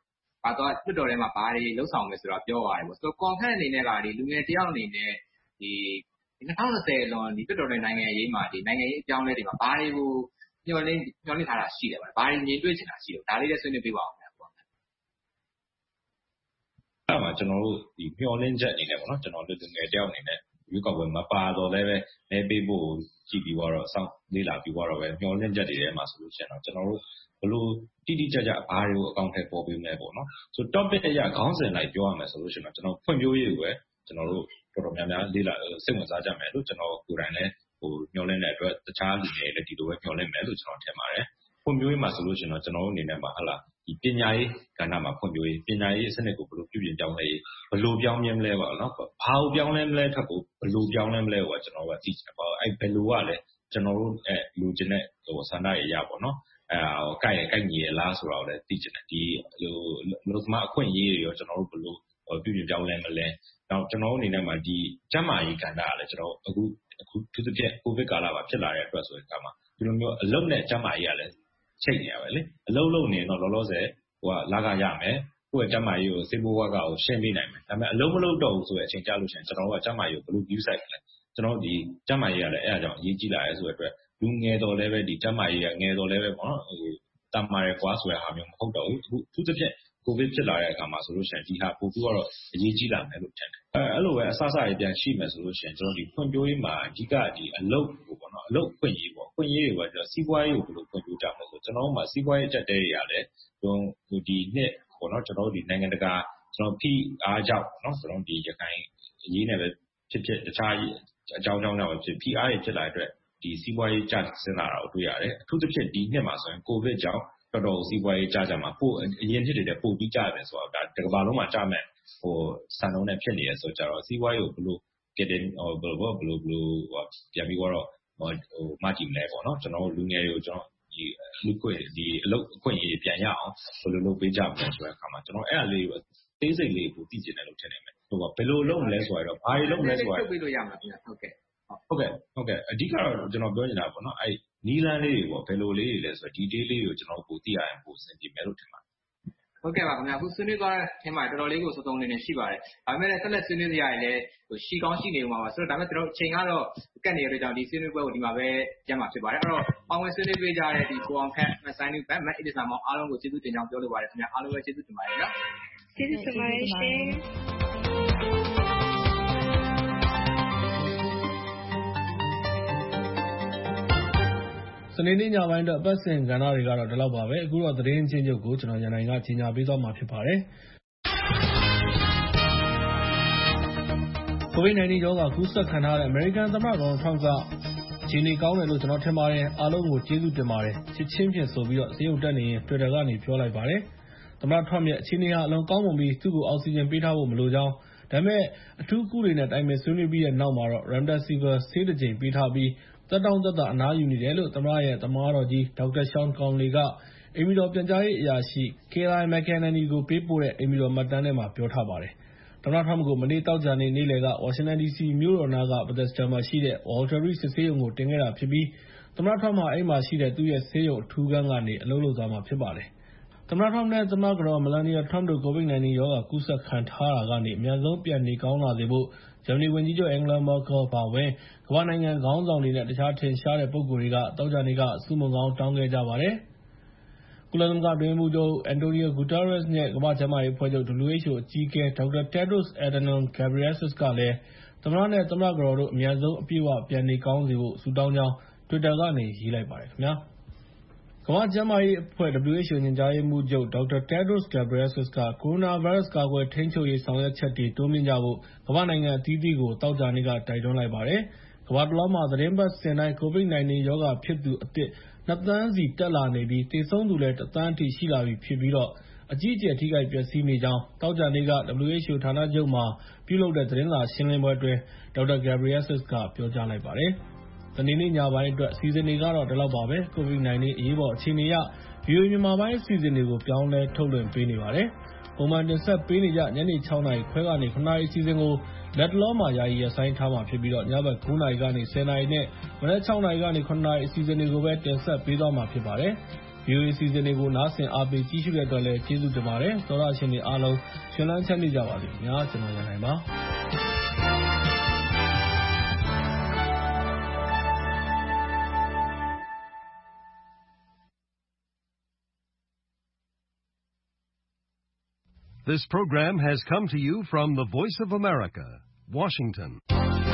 လွှတ်တော်ထဲမှာဘာတွေလုပ်ဆောင်မယ်ဆိုတာပြောသွားတယ်ပေါ့ဆိုတော့ content အနေနဲ့ကလူငယ်တယောက်အနေနဲ့2020လွန်လွှတ်တော်နဲ့နိုင်ငံရေးမှာနိုင်ငံရေးအပြောင်းအလဲတွေမှာဘာတွေကိုမျှော်လင့်ထားတာရှိတယ်ပေါ့ဘာတွေမြင်တွေ့ချင်တာရှိတယ်ဒါလေးလည်းဆွေးနွေးပေးပါဦးခင်ဗျာအဲ့မှာကျွန်တော်တို့မျှော်လင့်ချက်အနေနဲ့ပေါ့နော်ကျွန်တော်လူငယ်တယောက်အနေနဲ့ရွေးကောက်ပွဲမပါတော့လည်းပဲလဲပေးဖို့ကြည့်ပြီးတော့စောင့်လေ့လာပြီးတော့ပဲမျှော်လင့်ချက်တွေထဲမှာဆိုလို့ရှိရင်တော့ကျွန်တော်တို့ဘလို့တိတိကျကျဘာတွေကိုအကောင့်ထဲပေါ်ပေးမယ်ပေါ့နော်ဆို topic အရာခေါင်းစဉ်လိုက်ပြောရမယ်ဆိုလို့ရှိရင်တော့ကျွန်တော်ဖွံ့ဖြိုးရေးကိုပဲကျွန်တော်တို့တော်တော်များများလေ့လာစိတ်ဝင်စားကြမယ်လို့ကျွန်တော်ကိုယ်တိုင်လည်းမျှော်လင့်တဲ့အတွက်တခြားလူတွေလည်းဒီလိုပဲမျှော်လင့်မယ်လို့ကျွန်တော်ထင်ပါတယ်ဖွံ့ဖြိုးရေးမှာဆိုလို့ရှိရင်တော့ကျွန်တော်တို့အနေနဲ့မှာဟလာဒီပညာရေးကဏ္ဍမှာဖွံ့ဖြိုးရေးပညာရေးအစနစ်ကိုဘယ်လိုပြုပြင်ပြောင်းလဲရေးဘယ်လိုပြောင်းလဲမလဲပေါ့နော်ဘာကိုပြောင်းလဲမလဲထပ်ကိုဘယ်လိုပြောင်းလဲမလဲပေါ့ကျွန်တော်ကသိချင်ပါအဲ့ဘယ်လိုကလည်းကျွန်တော်တို့လူချင်းတဲ့ဆန္ဒရရပေါ့နော်ကိုက်ညီရလားဆိုတာကိုလည်းသိချင်တယ်ဒီလူသမားအခွင့်အရေးတွေရောကျွန်တော်တို့ဘယ်လိုပြုပြင်ပြောင်းလဲမလဲနောက်ကျွန်တော်တို့အနေနဲ့မှာဒီကျန်းမာရေးကဏ္ဍကလည်းကျွန်တော်အခုသူသဖြင့်ကိုဗစ်ကာလမှာဖြစ်လာတဲ့အတွက်ဆိုရင်ကမှဒီလိုမျိုးအလုပ်နဲ့ကျန်းမာရေးကလည်းချိန်နေရပဲလေအလုပ်လုပ်နေတော့လောလောဆယ်လာကရမယ်ကိုယ့်ရဲ့ကျန်းမာရေးကိုစေဖို့ဝါကကိုရှင်းပေးနိုင်မယ်ဒါပေမဲ့အလုပ်မလုပ်တော့ဘူးဆိုတဲ့အချိန်ကြာလို့ရှိရင်ကျွန်တော်တို့ကကျန်းမာရေးကိုဘယ်လို view site လဲကျွန်တော်ဒီကျန်းမာရေးကလည်းအဲ့အကြောင်းအရေးကြီးလာရဲဆိုတဲ့အတွက်လူငယ်တော်လည်းပဲဒီကျန်းမာရေးကငယ်တော်လည်းပဲပေါ့နော်တမ်းမာရဲကွာဆိုတဲ့ဟာမျိုးမဟုတ်တော့ဘူးအခုသူသဖြင့်ကိုဗစ်ဖြစ်လာတဲ့အခါမှာဆိုလို့ရှိရင်ဒီဟာပို့ပြီးတော့အရေးကြီးလာမယ်လို့ထင်တယ်အဲ့လိုပဲအစအစရေးပြန်ရှိမယ်ဆိုလို့ရှိရင်ကျွန်တော်ဒီဖွံ့ဖြိုးရေးမှာအဓိကဒီအလုပ်ကိုပေါ့နော်အလုပ်ဖွင့်ရေးပေါ့ဖွင့်ရေးတွေပေါ့စီးပွားရေးကိုဘယ်လိုဖွံ့ဖြိုးကြမလဲဆိုကျွန်တော်တို့မှာစီးပွားရေးတက်တဲ့တွေရတယ်ဒီနှစ်ပေါ့နော်ကျွန်တော်တို့ဒီနိုင်ငံတကာကျွန်တော်ဖိအားကြောင့်နော်ကျွန်တော်ဒီရခိုင်အရေးနဲ့ပဲဖြစ်တခြားအကြောင်းကြောင့်ဖြစ်ဖိအားတွေဖြစ်လာတဲ့အတွက်ဒီစီးပွားရေးကျဆင်းလာတာကိုတွေ့ရတယ်အထူးသဖြင့်ဒီနှစ်မှာဆိုရင်ကိုဗစ်ကြောင့်တော်တော်စီးပွားရေးကျကြမှာပို့အရင်နှစ်တွေတဲ့ပို့ပြီးကျတယ်ဆိုတော့ဒါတစ်ကမ္ဘာလုံးမှာကျမဲ့စံနှုန်းနဲ့ဖြစ်နေရဆိုကြတော့စီးပွားရေးကိုဘယ်လိုပြန်ပြီးတော့မကြည့်မလဲပေါ့နော်ကျွန်တော်တို့လူငယ်တွေကိုကျွန်တော်ဒီလူခွင့်ဒီအလုပ်အခွင့်အရေးပြန်ရအောင်ဘယ်လိုလုပ်ပေးကြမလဲဆိုတဲ့အခါမှာကျွန်တော်အဲ့အလေးကိုသေးစိတ်လေးကိုသိကျင်တယ်လို့ထင်တယ်မယ်ဟိုဘယ်လိုလုပ်မလဲဆိုတော့ဘာတွေလုပ်မလဲဆိုတော့ထုတ်ပေးလို့ရမှာဗျာဟုတ်ကဲ့အဓိကတော့ကျွန်တော်ပြောနေတာပေါ့နော်အဲ့နီလန်းလေးတွေပေါ့ဘယ်လိုလေးတွေလဲဆိုတော့ detail လေးကိုကျွန်တော်ပိုသိရရင်ပိုအဆင်ပြေမယ်လို့ထင်ပါတယ်ဟုတ်ကဲ့ပါခင်ဗျာအခုဆွေးနွေးသွားတဲ့အထက်မှာတော်တော်လေးကိုစုံစုံလင်လင်ရှိပါတယ်ဒါပေမဲ့လည်းဆက်လက်ဆွေးနွေးစရာတွေလည်းရှိကောင်းရှိနေဦးမှာပါဆိုတော့ဒါပေမဲ့ကျွန်တော်အချိန်ကတော့ကတ်နေရတဲ့ကြောင့်ဒီဆွေးနွေးပွဲကိုဒီမှာပဲကျင်းမှာဖြစ်ပါတယ်အဲ့တော့ပေါင်းဝင်ဆွေးနွေးပေးကြတဲ့ဒီကိုအောင်ခန့်မဆိုင်နူဘတ်မတ်အစ်စ်ဆာမောင်အားလုံးကိုကျေးဇူးတင်ကြောင်းပြောလိုပါတယ်ခင်ဗျာအားလုံးပဲကျေးဇူးတင်ပါတယ်နော်ကျေးဇူးတင်ပါတယ်ရှင်စနေနေ့ညပိုင်းအတွက်အပတ်စဉ်ကဏ္ဍတွေကတော့ဒီလောက်ပါပဲအခုတော့သတင်းချင်းချုပ်ကိုကျွန်တော်ရန်နိုင်ကကြီးညာပေးသွားမှာဖြစ်ပါတယ်COVID-19 ရောဂါကူးစက်ခံထားတဲ့ American သမ္မတ Donald Trump ကခြေနေကောင်းတယ်လို့ကျွန်တော်ထင်ပါတယ်အားလုံးကိုကျေးဇူးတင်ပါတယ်ချစ်ချင်းဖြင့်ဆိုပြီးတော့ဆေးရုံတက်နေရင် Twitter ကနေပြောလိုက်ပါတယ်သမ္မတ Trump ရဲ့အခြေအနေဟာအလွန်ကောင်းမွန်ပြီးသူ့ကိုအောက်ဆီဂျင်ပေးထားဖို့မလိုကြောင်းဒါပေမဲ့အထူးကုတွေနဲ့တိုင်ပင်ဆွေးနွေးပြီးတဲ့နောက်မှာတော့ Remdesivir ဆေးတစ်ကြိမ်ပေးထားပြီးသက်တောင့်သက်သာအနားယူနေတယ်လို့သမ္မတရဲ့သမားတော်ကြီး Dr. Sean Conley ကအိမ်ဖြူတော်ပြန်ကြားရေးအရာရှိ Kayleigh McEnany ကိုပေးပို့တဲ့အိမ်ဖြူတော်မှတ်တမ်းထဲမှာပြောထားပါတယ်သမ္မတ Trump ကိုမနေ့သောကြာနေ့နေ့လယ်ကဝါရှင်တန် DC မြို့တော်နားက Bethesda မှာရှိတဲ့ Walter Reed စစ်ဆေးရုံကိုတင်ခဲ့တာဖြစ်ပြီးသမ္မတ Trump ဟာအဲ့မှာရှိတဲ့သူ့ရဲ့ဆေးရုံအထူးခန်းကနေအလုပ်လုပ်သွားမှာဖြစ်ပါတယ်သမ္မတ Trump နဲ့သမ္မတကတော် Melania Trump တို့ COVID-19 ရောဂါကူးစက်ခံထားတာကနေအများဆုံးပြန်နေကောင်းလာစေဖို့ဂျာမနီဝန်ကြီးချုပ် Angela Merkel ပါဝင်ကမ္ဘာနိုင်ငံခေါင်းဆောင်တွေနဲ့တခြားထင်ရှားတဲ့ပုဂ္ဂိုလ်တွေကသောကြာနေ့ကဆုမွန်ကောင်းတောင်းခဲ့ကြပါတယ်ကုလသမဂ္ဂအတွင်းရေးမှူးချုပ် Antonio Guterres နဲ့ကမ္ဘာ့ကျန်းမာရေးအဖွဲ့ချုပ် WHO အကြီးအကဲ Dr. Tedros Adhanom Ghebreyesus ကလည်းသမ္မတနဲ့သမ္မတကတော်တို့အများဆုံးအပြည့်အဝပြန်နေကောင်းစေဖို့ဆုတောင်းကြောင်း Twitter ကနေရေးလိုက်ပါတယ်ခင်ဗျာကမ္ဘာ့ကျန်းမာရေးအဖွဲ့ WHO ညွှန်ကြားရေးမှူးချုပ် Dr. Tedros Ghebreyesus ကကိုရိုနာဗိုင်းရပ်စ်ကာကွယ်ထိန်းချုပ်ရေးဆောင်ရွက်ချက်တွေတိုးမြှင့်ကြဖို့ကမ္ဘာ့နိုင်ငံအသီးသီးကိုသောကြာနေ့ကတိုက်တွန်းလိုက်ပါတယ်ကမ္ဘာတလွှားမှာသတင်းပတ်စဉ်တိုင်း COVID-19 ရောဂါဖြစ်သူအသစ်2 သန်းစီတက်လာနေပြီးသေဆုံးသူလည်း1 သန်းအထိရှိလာပြီဖြစ်ပြီးတော့အကြီးအကျယ်ထိခိုက်ပျက်စီးနေကြောင်းသောကြာနေ့က WHO ဌာနချုပ်မှာပြုလုပ်တဲ့သတင်းစာရှင်းလင်းပွဲအတွင်း Dr. Ghebreyesus ကပြောကြားလိုက်ပါတယ်။စနေနေ့ညပိုင်းအတွက်အစီအစဉ်တွေကတော့ဒီလောက်ပါပဲ။ COVID-19 အရေးပေါ်အခြေအနေအရ VOA မြန်မာပိုင်းအစီအစဉ်တွေကိုပြောင်းလဲထုတ်လွှင့်ပေးနေပါတယ်။ပုံမှန်တင်ဆက်ပေးနေကြညနေ 6 နာရီခွဲကနေ 9 နာရီအစီအစဉ်ကိုလက်တလောမှာယာယီရပ်ဆိုင်းထားမှာဖြစ်ပြီးတော့ညဘက် 9 နာရီကနေ 10 နာရီနဲ့မနက် 6 နာရီကနေ 9 နာရီအစီအစဉ်တွေကိုပဲတင်ဆက်ပေးသွားမှာဖြစ်ပါတယ်။ VOA အစီအစဉ်တွေကိုနားဆင်အားပေးကြည့်ရှုတဲ့အတွက်လည်းကျေးဇူးတင်ပါတယ်။သောတရှင်တွေအားလုံးရှင်လန်းချမ်းမြေ့ကြပါစေခင်ဗျာ။ကျွန်တော်ရန်နိုင်ပါ This program has come to you from the Voice of America, Washington.